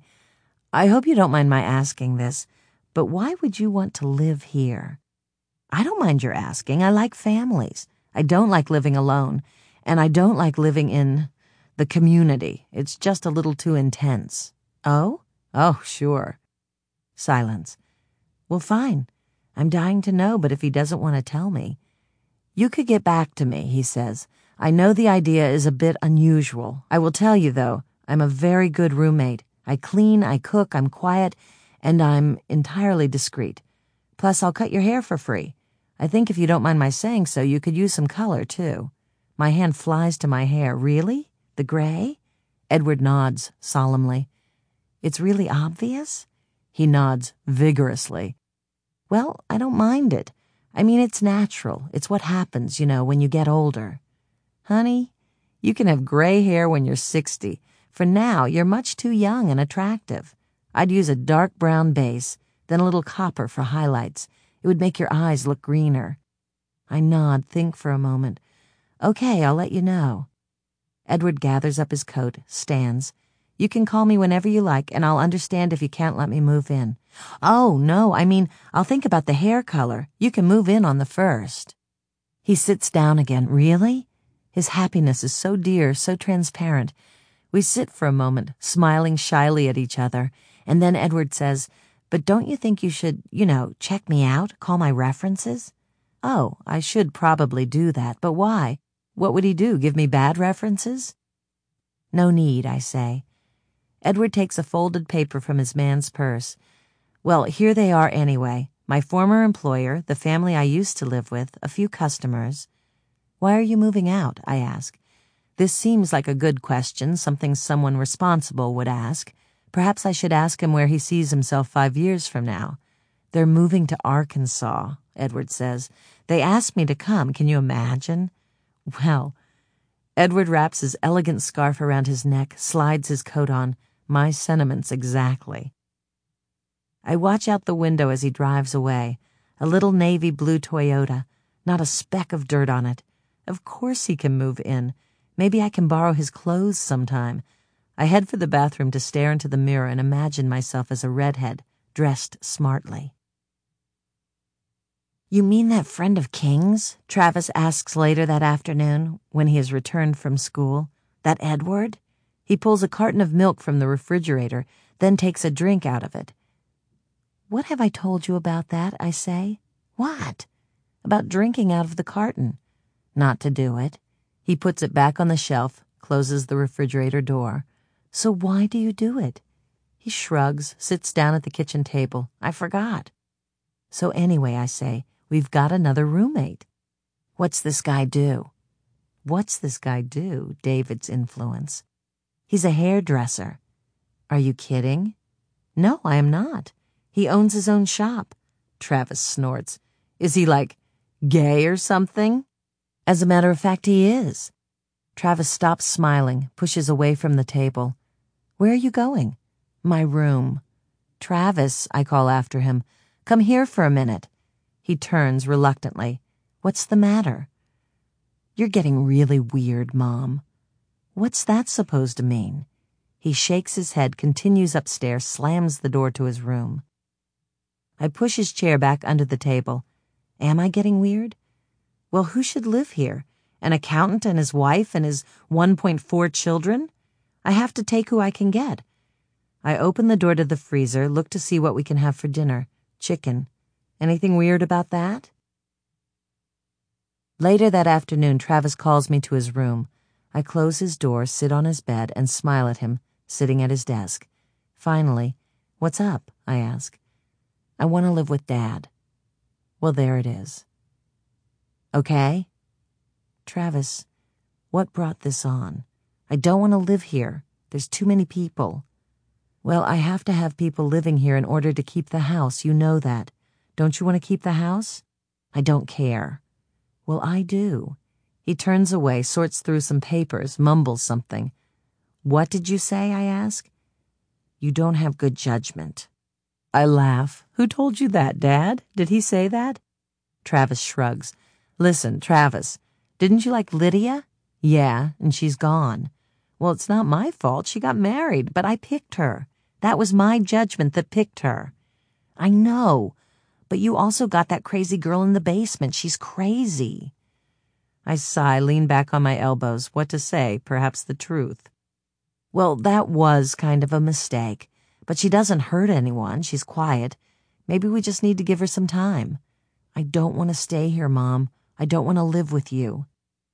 I hope you don't mind my asking this, but why would you want to live here? I don't mind your asking. I like families. I don't like living alone, and I don't like living in the community. It's just a little too intense. Oh? Oh, sure. Silence. Well, fine. I'm dying to know, but if he doesn't want to tell me. You could get back to me, he says. I know the idea is a bit unusual. I will tell you, though, I'm a very good roommate. I clean, I cook, I'm quiet, and I'm entirely discreet. Plus, I'll cut your hair for free. I think if you don't mind my saying so, you could use some color, too. My hand flies to my hair. Really? The gray? Edward nods solemnly. It's really obvious? He nods vigorously. Well, I don't mind it. I mean, it's natural. It's what happens, you know, when you get older. Honey, you can have gray hair when you're sixty. For now, you're much too young and attractive. I'd use a dark brown base, then a little copper for highlights. It would make your eyes look greener. I nod, think for a moment. Okay, I'll let you know. Edward gathers up his coat, stands. You can call me whenever you like, and I'll understand if you can't let me move in. Oh, no, I mean, I'll think about the hair color. You can move in on the first. He sits down again. Really? His happiness is so dear, so transparent. We sit for a moment, smiling shyly at each other, and then Edward says, But don't you think you should, you know, check me out, call my references? Oh, I should probably do that, but why? What would he do, give me bad references? No need, I say. Edward takes a folded paper from his man's purse. Well, here they are anyway. My former employer, the family I used to live with, a few customers. Why are you moving out? I ask. This seems like a good question, something someone responsible would ask. Perhaps I should ask him where he sees himself five years from now. They're moving to Arkansas, Edward says. They asked me to come. Can you imagine? Well, Edward wraps his elegant scarf around his neck, slides his coat on. My sentiments exactly. I watch out the window as he drives away. A little navy blue Toyota, not a speck of dirt on it. Of course he can move in. Maybe I can borrow his clothes sometime. I head for the bathroom to stare into the mirror and imagine myself as a redhead, dressed smartly. "You mean that friend of King's?" Travis asks later that afternoon when he has returned from school. "That Edward?" He pulls a carton of milk from the refrigerator, then takes a drink out of it. "What have I told you about that?" I say. "What?" "About drinking out of the carton." "Not to do it." He puts it back on the shelf, closes the refrigerator door. "So why do you do it?" He shrugs, sits down at the kitchen table. "I forgot." "So anyway," I say, "we've got another roommate." "What's this guy do?" What's this guy do? David's influence. "He's a hairdresser." "Are you kidding?" "No, I am not. He owns his own shop." Travis snorts. "Is he, like, gay or something?" "As a matter of fact, he is." Travis stops smiling, pushes away from the table. "Where are you going?" "My room." "Travis," I call after him, "come here for a minute." He turns reluctantly. "What's the matter?" "You're getting really weird, Mom." "What's that supposed to mean?" He shakes his head, continues upstairs, slams the door to his room. I push his chair back under the table. Am I getting weird? Well, who should live here? An accountant and his wife and his one point four children? I have to take who I can get. I open the door to the freezer, look to see what we can have for dinner. Chicken. Anything weird about that? Later that afternoon, Travis calls me to his room. I close his door, sit on his bed, and smile at him, sitting at his desk. Finally, "What's up?" I ask. "I want to live with Dad." Well, there it is. Okay? "Travis, what brought this on? I don't want to live here. There's too many people." "Well, I have to have people living here in order to keep the house. You know that. Don't you want to keep the house?" "I don't care." "Well, I do." He turns away, sorts through some papers, mumbles something. "What did you say?" I ask. "You don't have good judgment." I laugh. "Who told you that, Dad? Did he say that?" Travis shrugs. "Listen, Travis, didn't you like Lydia?" "Yeah, and she's gone." "Well, it's not my fault. She got married, but I picked her. That was my judgment that picked her." "I know, but you also got that crazy girl in the basement. She's crazy." I sigh, lean back on my elbows. What to say? Perhaps the truth. "Well, that was kind of a mistake. But she doesn't hurt anyone. She's quiet. Maybe we just need to give her some time." "I don't want to stay here, Mom. I don't want to live with you."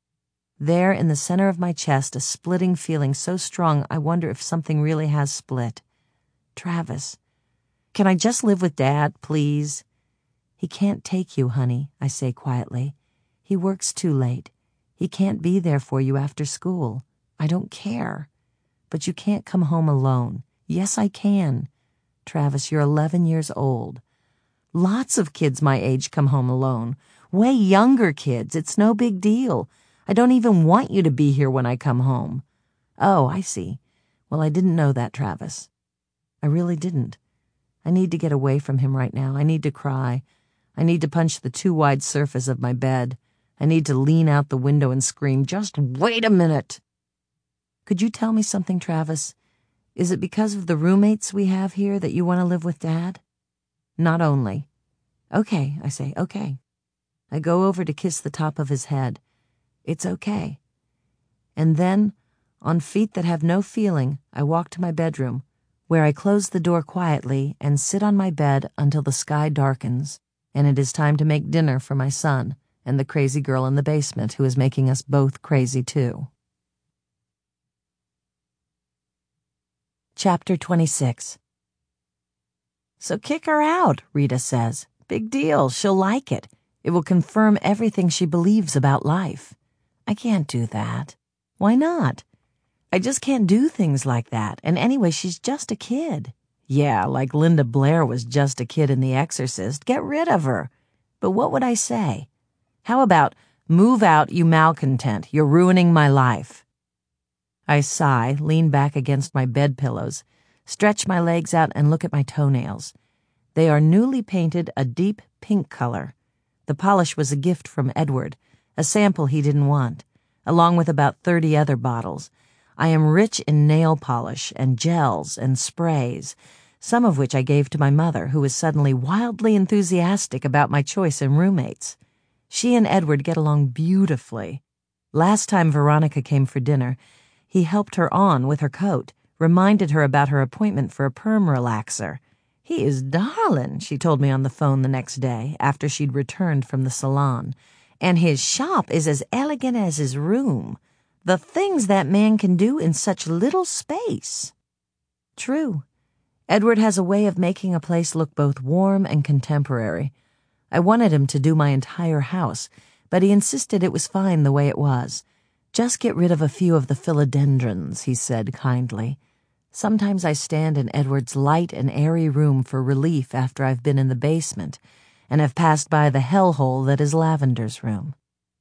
There in the center of my chest, a splitting feeling so strong I wonder if something really has split. "Travis, can I just live with Dad, please?" "He can't take you, honey," I say quietly. "He works too late. He can't be there for you after school. I don't care. But you can't come home alone. Yes, I can. Travis, you're eleven years old. Lots of kids my age come home alone. Way younger kids. It's no big deal. I don't even want you to be here when I come home." "Oh, I see. Well, I didn't know that, Travis." I really didn't. I need to get away from him right now. I need to cry. I need to punch the too wide surface of my bed. I need to lean out the window and scream, "Just wait a minute." Could you tell me something, Travis? Is it because of the roommates we have here that you want to live with Dad? Not only. Okay, I say, okay. I go over to kiss the top of his head. It's okay. And then, on feet that have no feeling, I walk to my bedroom, where I close the door quietly and sit on my bed until the sky darkens, and it is time to make dinner for my son and the crazy girl in the basement who is making us both crazy too. Chapter twenty-six. "So kick her out," Rita says. "Big deal, she'll like it. It will confirm everything she believes about life." I can't do that. "Why not?" "I just can't do things like that, and anyway, she's just a kid." "Yeah, like Linda Blair was just a kid in The Exorcist. Get rid of her." "But what would I say? How about, Move out, you malcontent. You're ruining my life. I sigh, lean back against my bed pillows, stretch my legs out, and look at my toenails. They are newly painted a deep pink color. The polish was a gift from Edward, a sample he didn't want, along with about thirty other bottles. I am rich in nail polish and gels and sprays, some of which I gave to my mother, who was suddenly wildly enthusiastic about my choice in roommates. She and Edward get along beautifully. Last time Veronica came for dinner, he helped her on with her coat, reminded her about her appointment for a perm relaxer. He is darlin', she told me on the phone the next day, after she'd returned from the salon. And his shop is as elegant as his room. The things that man can do in such little space. True. Edward has a way of making a place look both warm and contemporary. I wanted him to do my entire house, but he insisted it was fine the way it was. Just get rid of a few of the philodendrons, he said kindly. Sometimes I stand in Edward's light and airy room for relief after I've been in the basement and have passed by the hellhole that is Lavender's room.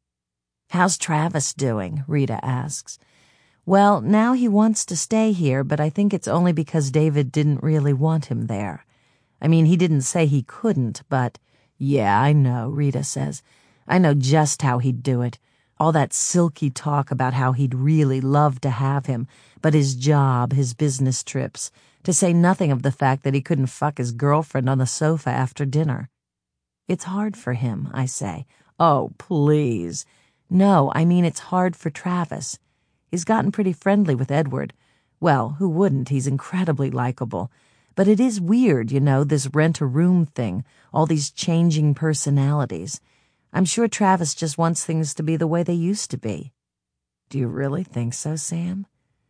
How's Travis doing? Rita asks. Well, now he wants to stay here, but I think it's only because David didn't really want him there. I mean, he didn't say he couldn't, but... Yeah, I know, Rita says. I know just how he'd do it. All that silky talk about how he'd really love to have him, but his job, his business trips, to say nothing of the fact that he couldn't fuck his girlfriend on the sofa after dinner. It's hard for him, I say. Oh, please. No, I mean it's hard for Travis. He's gotten pretty friendly with Edward. Well, who wouldn't? He's incredibly likable. But it is weird, you know, this rent-a-room thing, all these changing personalities. I'm sure Travis just wants things to be the way they used to be. Do you really think so, Sam?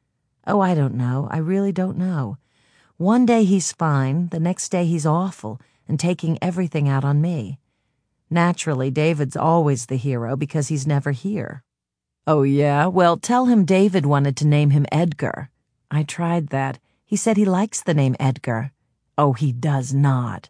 Oh, I don't know. I really don't know. One day he's fine, the next day he's awful, and taking everything out on me. Naturally, David's always the hero because he's never here. Oh, yeah? Well, tell him David wanted to name him Edgar. I tried that. He said he likes the name Edgar. Oh, he does not.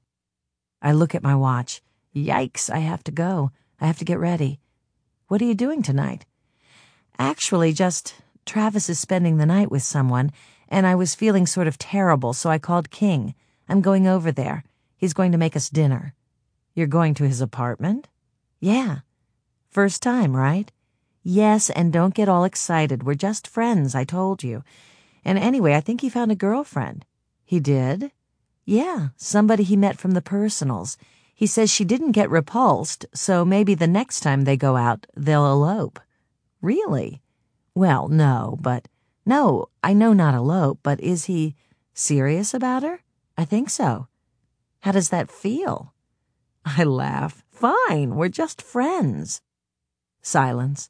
I look at my watch. Yikes, I have to go. I have to get ready. What are you doing tonight? Actually, just Travis is spending the night with someone, and I was feeling sort of terrible, so I called King. I'm going over there. He's going to make us dinner. You're going to his apartment? Yeah. First time, right? Yes, and don't get all excited. We're just friends, I told you. And anyway, I think he found a girlfriend. He did? Yeah, somebody he met from the personals. He says she didn't get repulsed, so maybe the next time they go out, they'll elope. Really? Well, no, but... No, I know not elope, but is he serious about her? I think so. How does that feel? I laugh. Fine, we're just friends. Silence.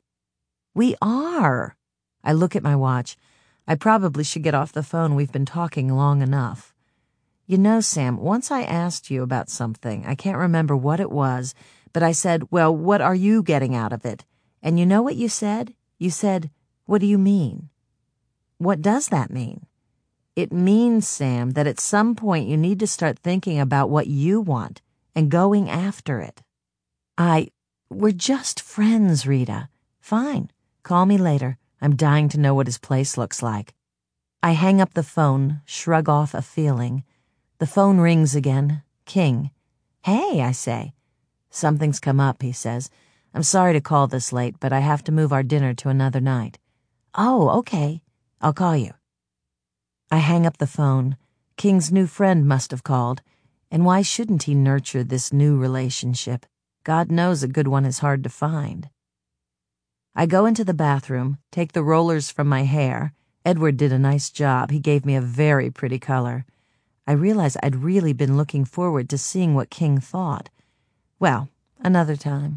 We are. I look at my watch. I probably should get off the phone. We've been talking long enough. You know, Sam, once I asked you about something. I can't remember what it was, but I said, well, what are you getting out of it? And you know what you said? You said, what do you mean? What does that mean? It means, Sam, that at some point you need to start thinking about what you want and going after it. I... We're just friends, Rita. Fine. Call me later. I'm dying to know what his place looks like. I hang up the phone, shrug off a feeling. The phone rings again. King. Hey, I say. Something's come up, he says. I'm sorry to call this late, but I have to move our dinner to another night. Oh, okay. I'll call you. I hang up the phone. King's new friend must have called. And why shouldn't he nurture this new relationship? God knows a good one is hard to find. I go into the bathroom, take the rollers from my hair. Edward did a nice job. He gave me a very pretty color. I realize I'd really been looking forward to seeing what King thought. Well, another time.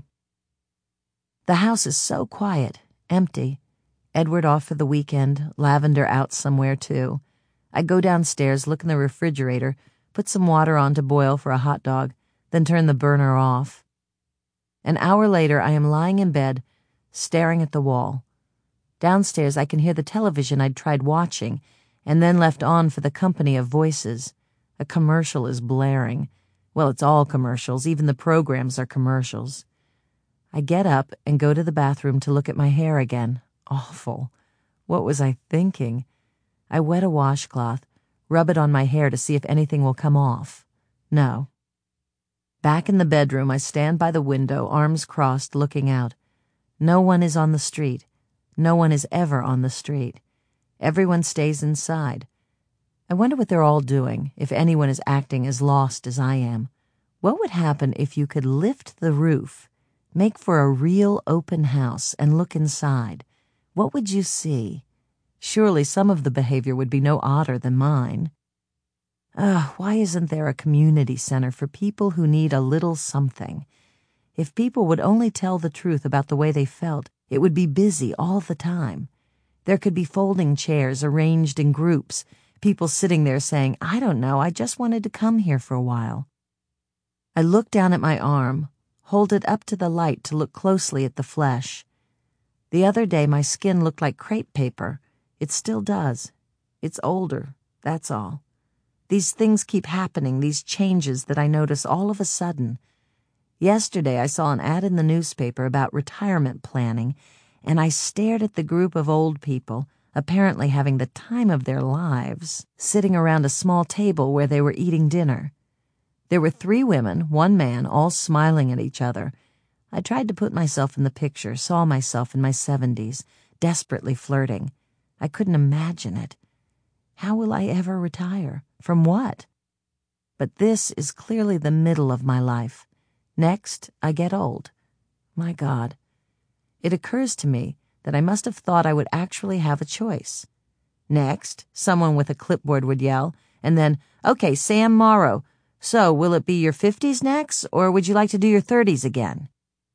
The house is so quiet, empty. Edward off for the weekend, Lavender out somewhere too. I go downstairs, look in the refrigerator, put some water on to boil for a hot dog, then turn the burner off. An hour later, I am lying in bed, staring at the wall. Downstairs, I can hear the television I'd tried watching, and then left on for the company of voices. A commercial is blaring. Well, it's all commercials. Even the programs are commercials. I get up and go to the bathroom to look at my hair again. Awful. What was I thinking? I wet a washcloth, rub it on my hair to see if anything will come off. No. Back in the bedroom, I stand by the window, arms crossed, looking out. No one is on the street. No one is ever on the street. Everyone stays inside. I wonder what they're all doing, if anyone is acting as lost as I am. What would happen if you could lift the roof, make for a real open house, and look inside? What would you see? Surely some of the behavior would be no odder than mine. Ugh, why isn't there a community center for people who need a little something? If people would only tell the truth about the way they felt, it would be busy all the time. There could be folding chairs arranged in groups, people sitting there saying, I don't know, I just wanted to come here for a while. I look down at my arm, hold it up to the light to look closely at the flesh. The other day my skin looked like crepe paper. It still does. It's older, that's all. These things keep happening, these changes that I notice all of a sudden. Yesterday I saw an ad in the newspaper about retirement planning, and I stared at the group of old people, apparently having the time of their lives, sitting around a small table where they were eating dinner. There were three women, one man, all smiling at each other. I tried to put myself in the picture, saw myself in my seventies, desperately flirting. I couldn't imagine it. How will I ever retire? From what? But this is clearly the middle of my life. Next, I get old. My God. It occurs to me that I must have thought I would actually have a choice. Next, someone with a clipboard would yell, and then, okay, Sam Morrow, so will it be your fifties next, or would you like to do your thirties again?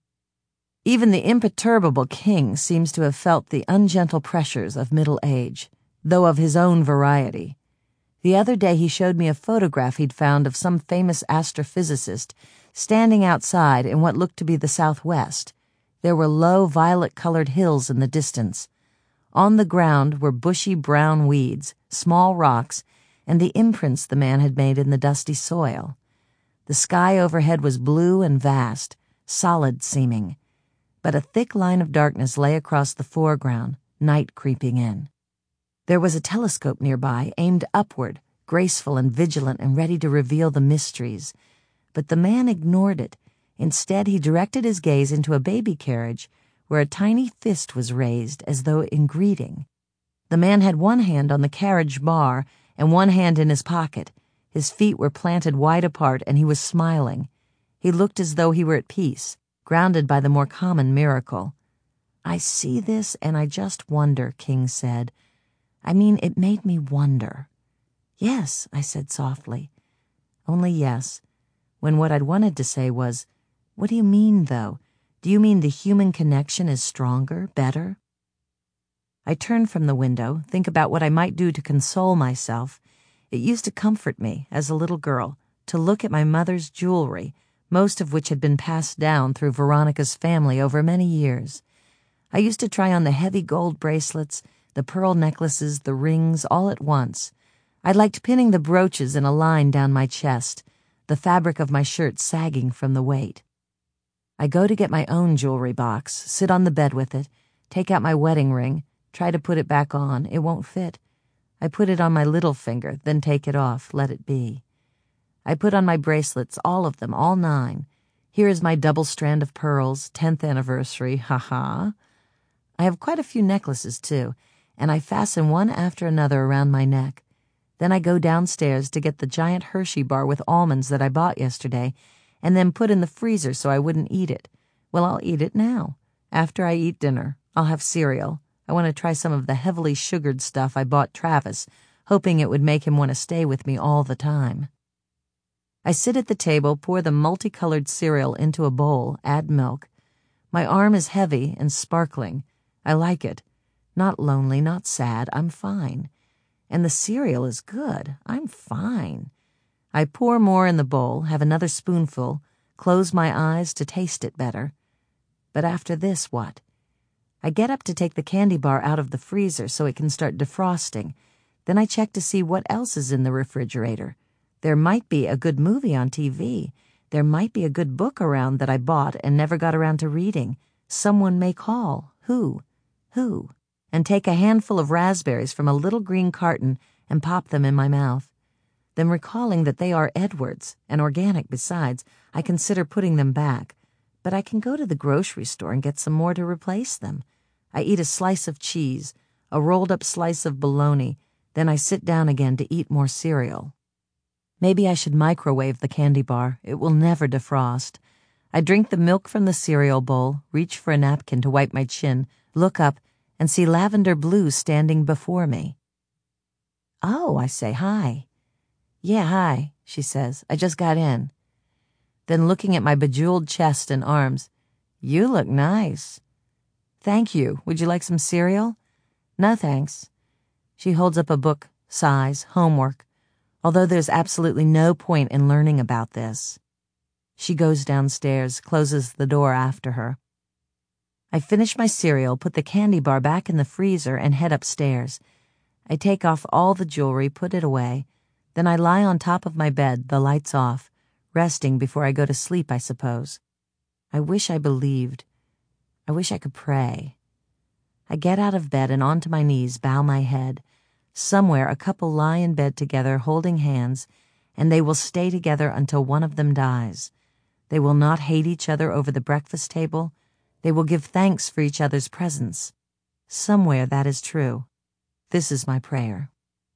Even the imperturbable King seems to have felt the ungentle pressures of middle age, though of his own variety. The other day he showed me a photograph he'd found of some famous astrophysicist standing outside in what looked to be the southwest. There were low violet-colored hills in the distance. On the ground were bushy brown weeds, small rocks, and the imprints the man had made in the dusty soil. The sky overhead was blue and vast, solid-seeming, but a thick line of darkness lay across the foreground, night creeping in. There was a telescope nearby, aimed upward, graceful and vigilant and ready to reveal the mysteries. But the man ignored it. Instead, he directed his gaze into a baby carriage where a tiny fist was raised as though in greeting. The man had one hand on the carriage bar and one hand in his pocket. His feet were planted wide apart and he was smiling. He looked as though he were at peace, grounded by the more common miracle. I see this and I just wonder, King said. I mean, it made me wonder. Yes, I said softly. Only yes, when what I'd wanted to say was, what do you mean, though? Do you mean the human connection is stronger, better? I turn from the window, think about what I might do to console myself. It used to comfort me, as a little girl, to look at my mother's jewelry, most of which had been passed down through Veronica's family over many years. I used to try on the heavy gold bracelets, the pearl necklaces, the rings, all at once. I liked pinning the brooches in a line down my chest, the fabric of my shirt sagging from the weight. I go to get my own jewelry box, sit on the bed with it, take out my wedding ring, try to put it back on. It won't fit. I put it on my little finger, then take it off, let it be. I put on my bracelets, all of them, all nine. Here is my double strand of pearls, tenth anniversary, ha-ha. I have quite a few necklaces, too, and I fasten one after another around my neck. Then I go downstairs to get the giant Hershey bar with almonds that I bought yesterday, and then put in the freezer so I wouldn't eat it. Well, I'll eat it now. After I eat dinner, I'll have cereal. I want to try some of the heavily sugared stuff I bought Travis, hoping it would make him want to stay with me all the time. I sit at the table, pour the multicolored cereal into a bowl, add milk. My arm is heavy and sparkling. I like it. Not lonely, not sad. I'm fine. And the cereal is good. I'm fine. I pour more in the bowl, have another spoonful, close my eyes to taste it better. But after this, what? I get up to take the candy bar out of the freezer so it can start defrosting. Then I check to see what else is in the refrigerator. There might be a good movie on T V. There might be a good book around that I bought and never got around to reading. Someone may call. Who? Who? And take a handful of raspberries from a little green carton and pop them in my mouth. Then, recalling that they are Edward's, and organic besides, I consider putting them back. But I can go to the grocery store and get some more to replace them. I eat a slice of cheese, a rolled-up slice of bologna, then I sit down again to eat more cereal. Maybe I should microwave the candy bar. It will never defrost. I drink the milk from the cereal bowl, reach for a napkin to wipe my chin, look up, and see Lavender Blue standing before me. "Oh," I say, "hi." "Yeah, hi," she says. "I just got in." Then, looking at my bejeweled chest and arms, "You look nice." "Thank you. Would you like some cereal?" "No, thanks." She holds up a book, sighs, homework, although there's absolutely no point in learning about this. She goes downstairs, closes the door after her. I finish my cereal, put the candy bar back in the freezer, and head upstairs. I take off all the jewelry, put it away. Then I lie on top of my bed, the lights off, resting before I go to sleep, I suppose. I wish I believed. I wish I could pray. I get out of bed and onto my knees, bow my head. Somewhere a couple lie in bed together, holding hands, and they will stay together until one of them dies. They will not hate each other over the breakfast table. They will give thanks for each other's presence. Somewhere that is true. This is my prayer.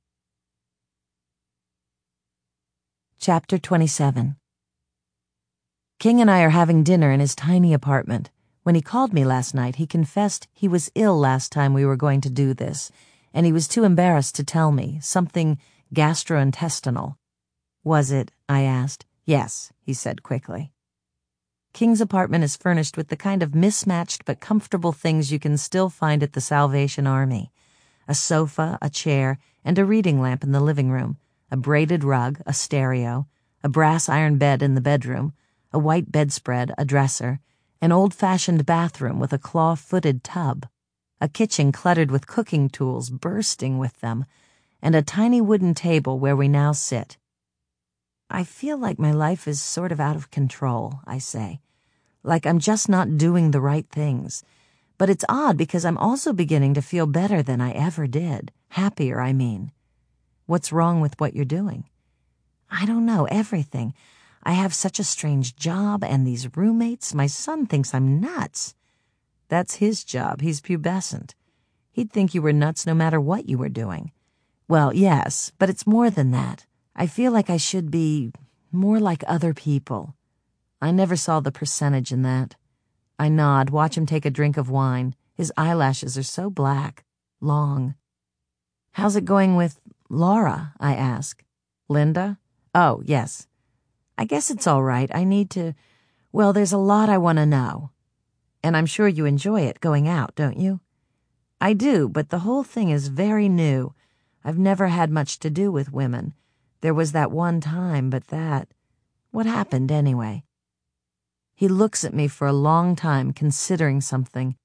Chapter twenty-seven. King and I are having dinner in his tiny apartment. When he called me last night, he confessed he was ill last time we were going to do this, and he was too embarrassed to tell me, something gastrointestinal. "Was it?" I asked. "Yes," he said quickly. King's apartment is furnished with the kind of mismatched but comfortable things you can still find at the Salvation Army. A sofa, a chair, and a reading lamp in the living room, a braided rug, a stereo, a brass iron bed in the bedroom, a white bedspread, a dresser, an old-fashioned bathroom with a claw-footed tub, a kitchen cluttered with cooking tools, bursting with them, and a tiny wooden table where we now sit. I feel like my life is sort of out of control, I say. Like I'm just not doing the right things. But it's odd because I'm also beginning to feel better than I ever did. Happier, I mean. What's wrong with what you're doing? I don't know, everything. I have such a strange job and these roommates. My son thinks I'm nuts. That's his job. He's pubescent. He'd think you were nuts no matter what you were doing. Well, yes, but it's more than that. I feel like I should be more like other people. I never saw the percentage in that. I nod, watch him take a drink of wine. His eyelashes are so black, long. "How's it going with Laura?" I ask. "Linda? Oh, yes. I guess it's all right. I need to, well, there's a lot I want to know. And I'm sure you enjoy it, going out, don't you?" "I do, but the whole thing is very new. I've never had much to do with women. There was that one time, but that... What happened, anyway?" He looks at me for a long time, considering something,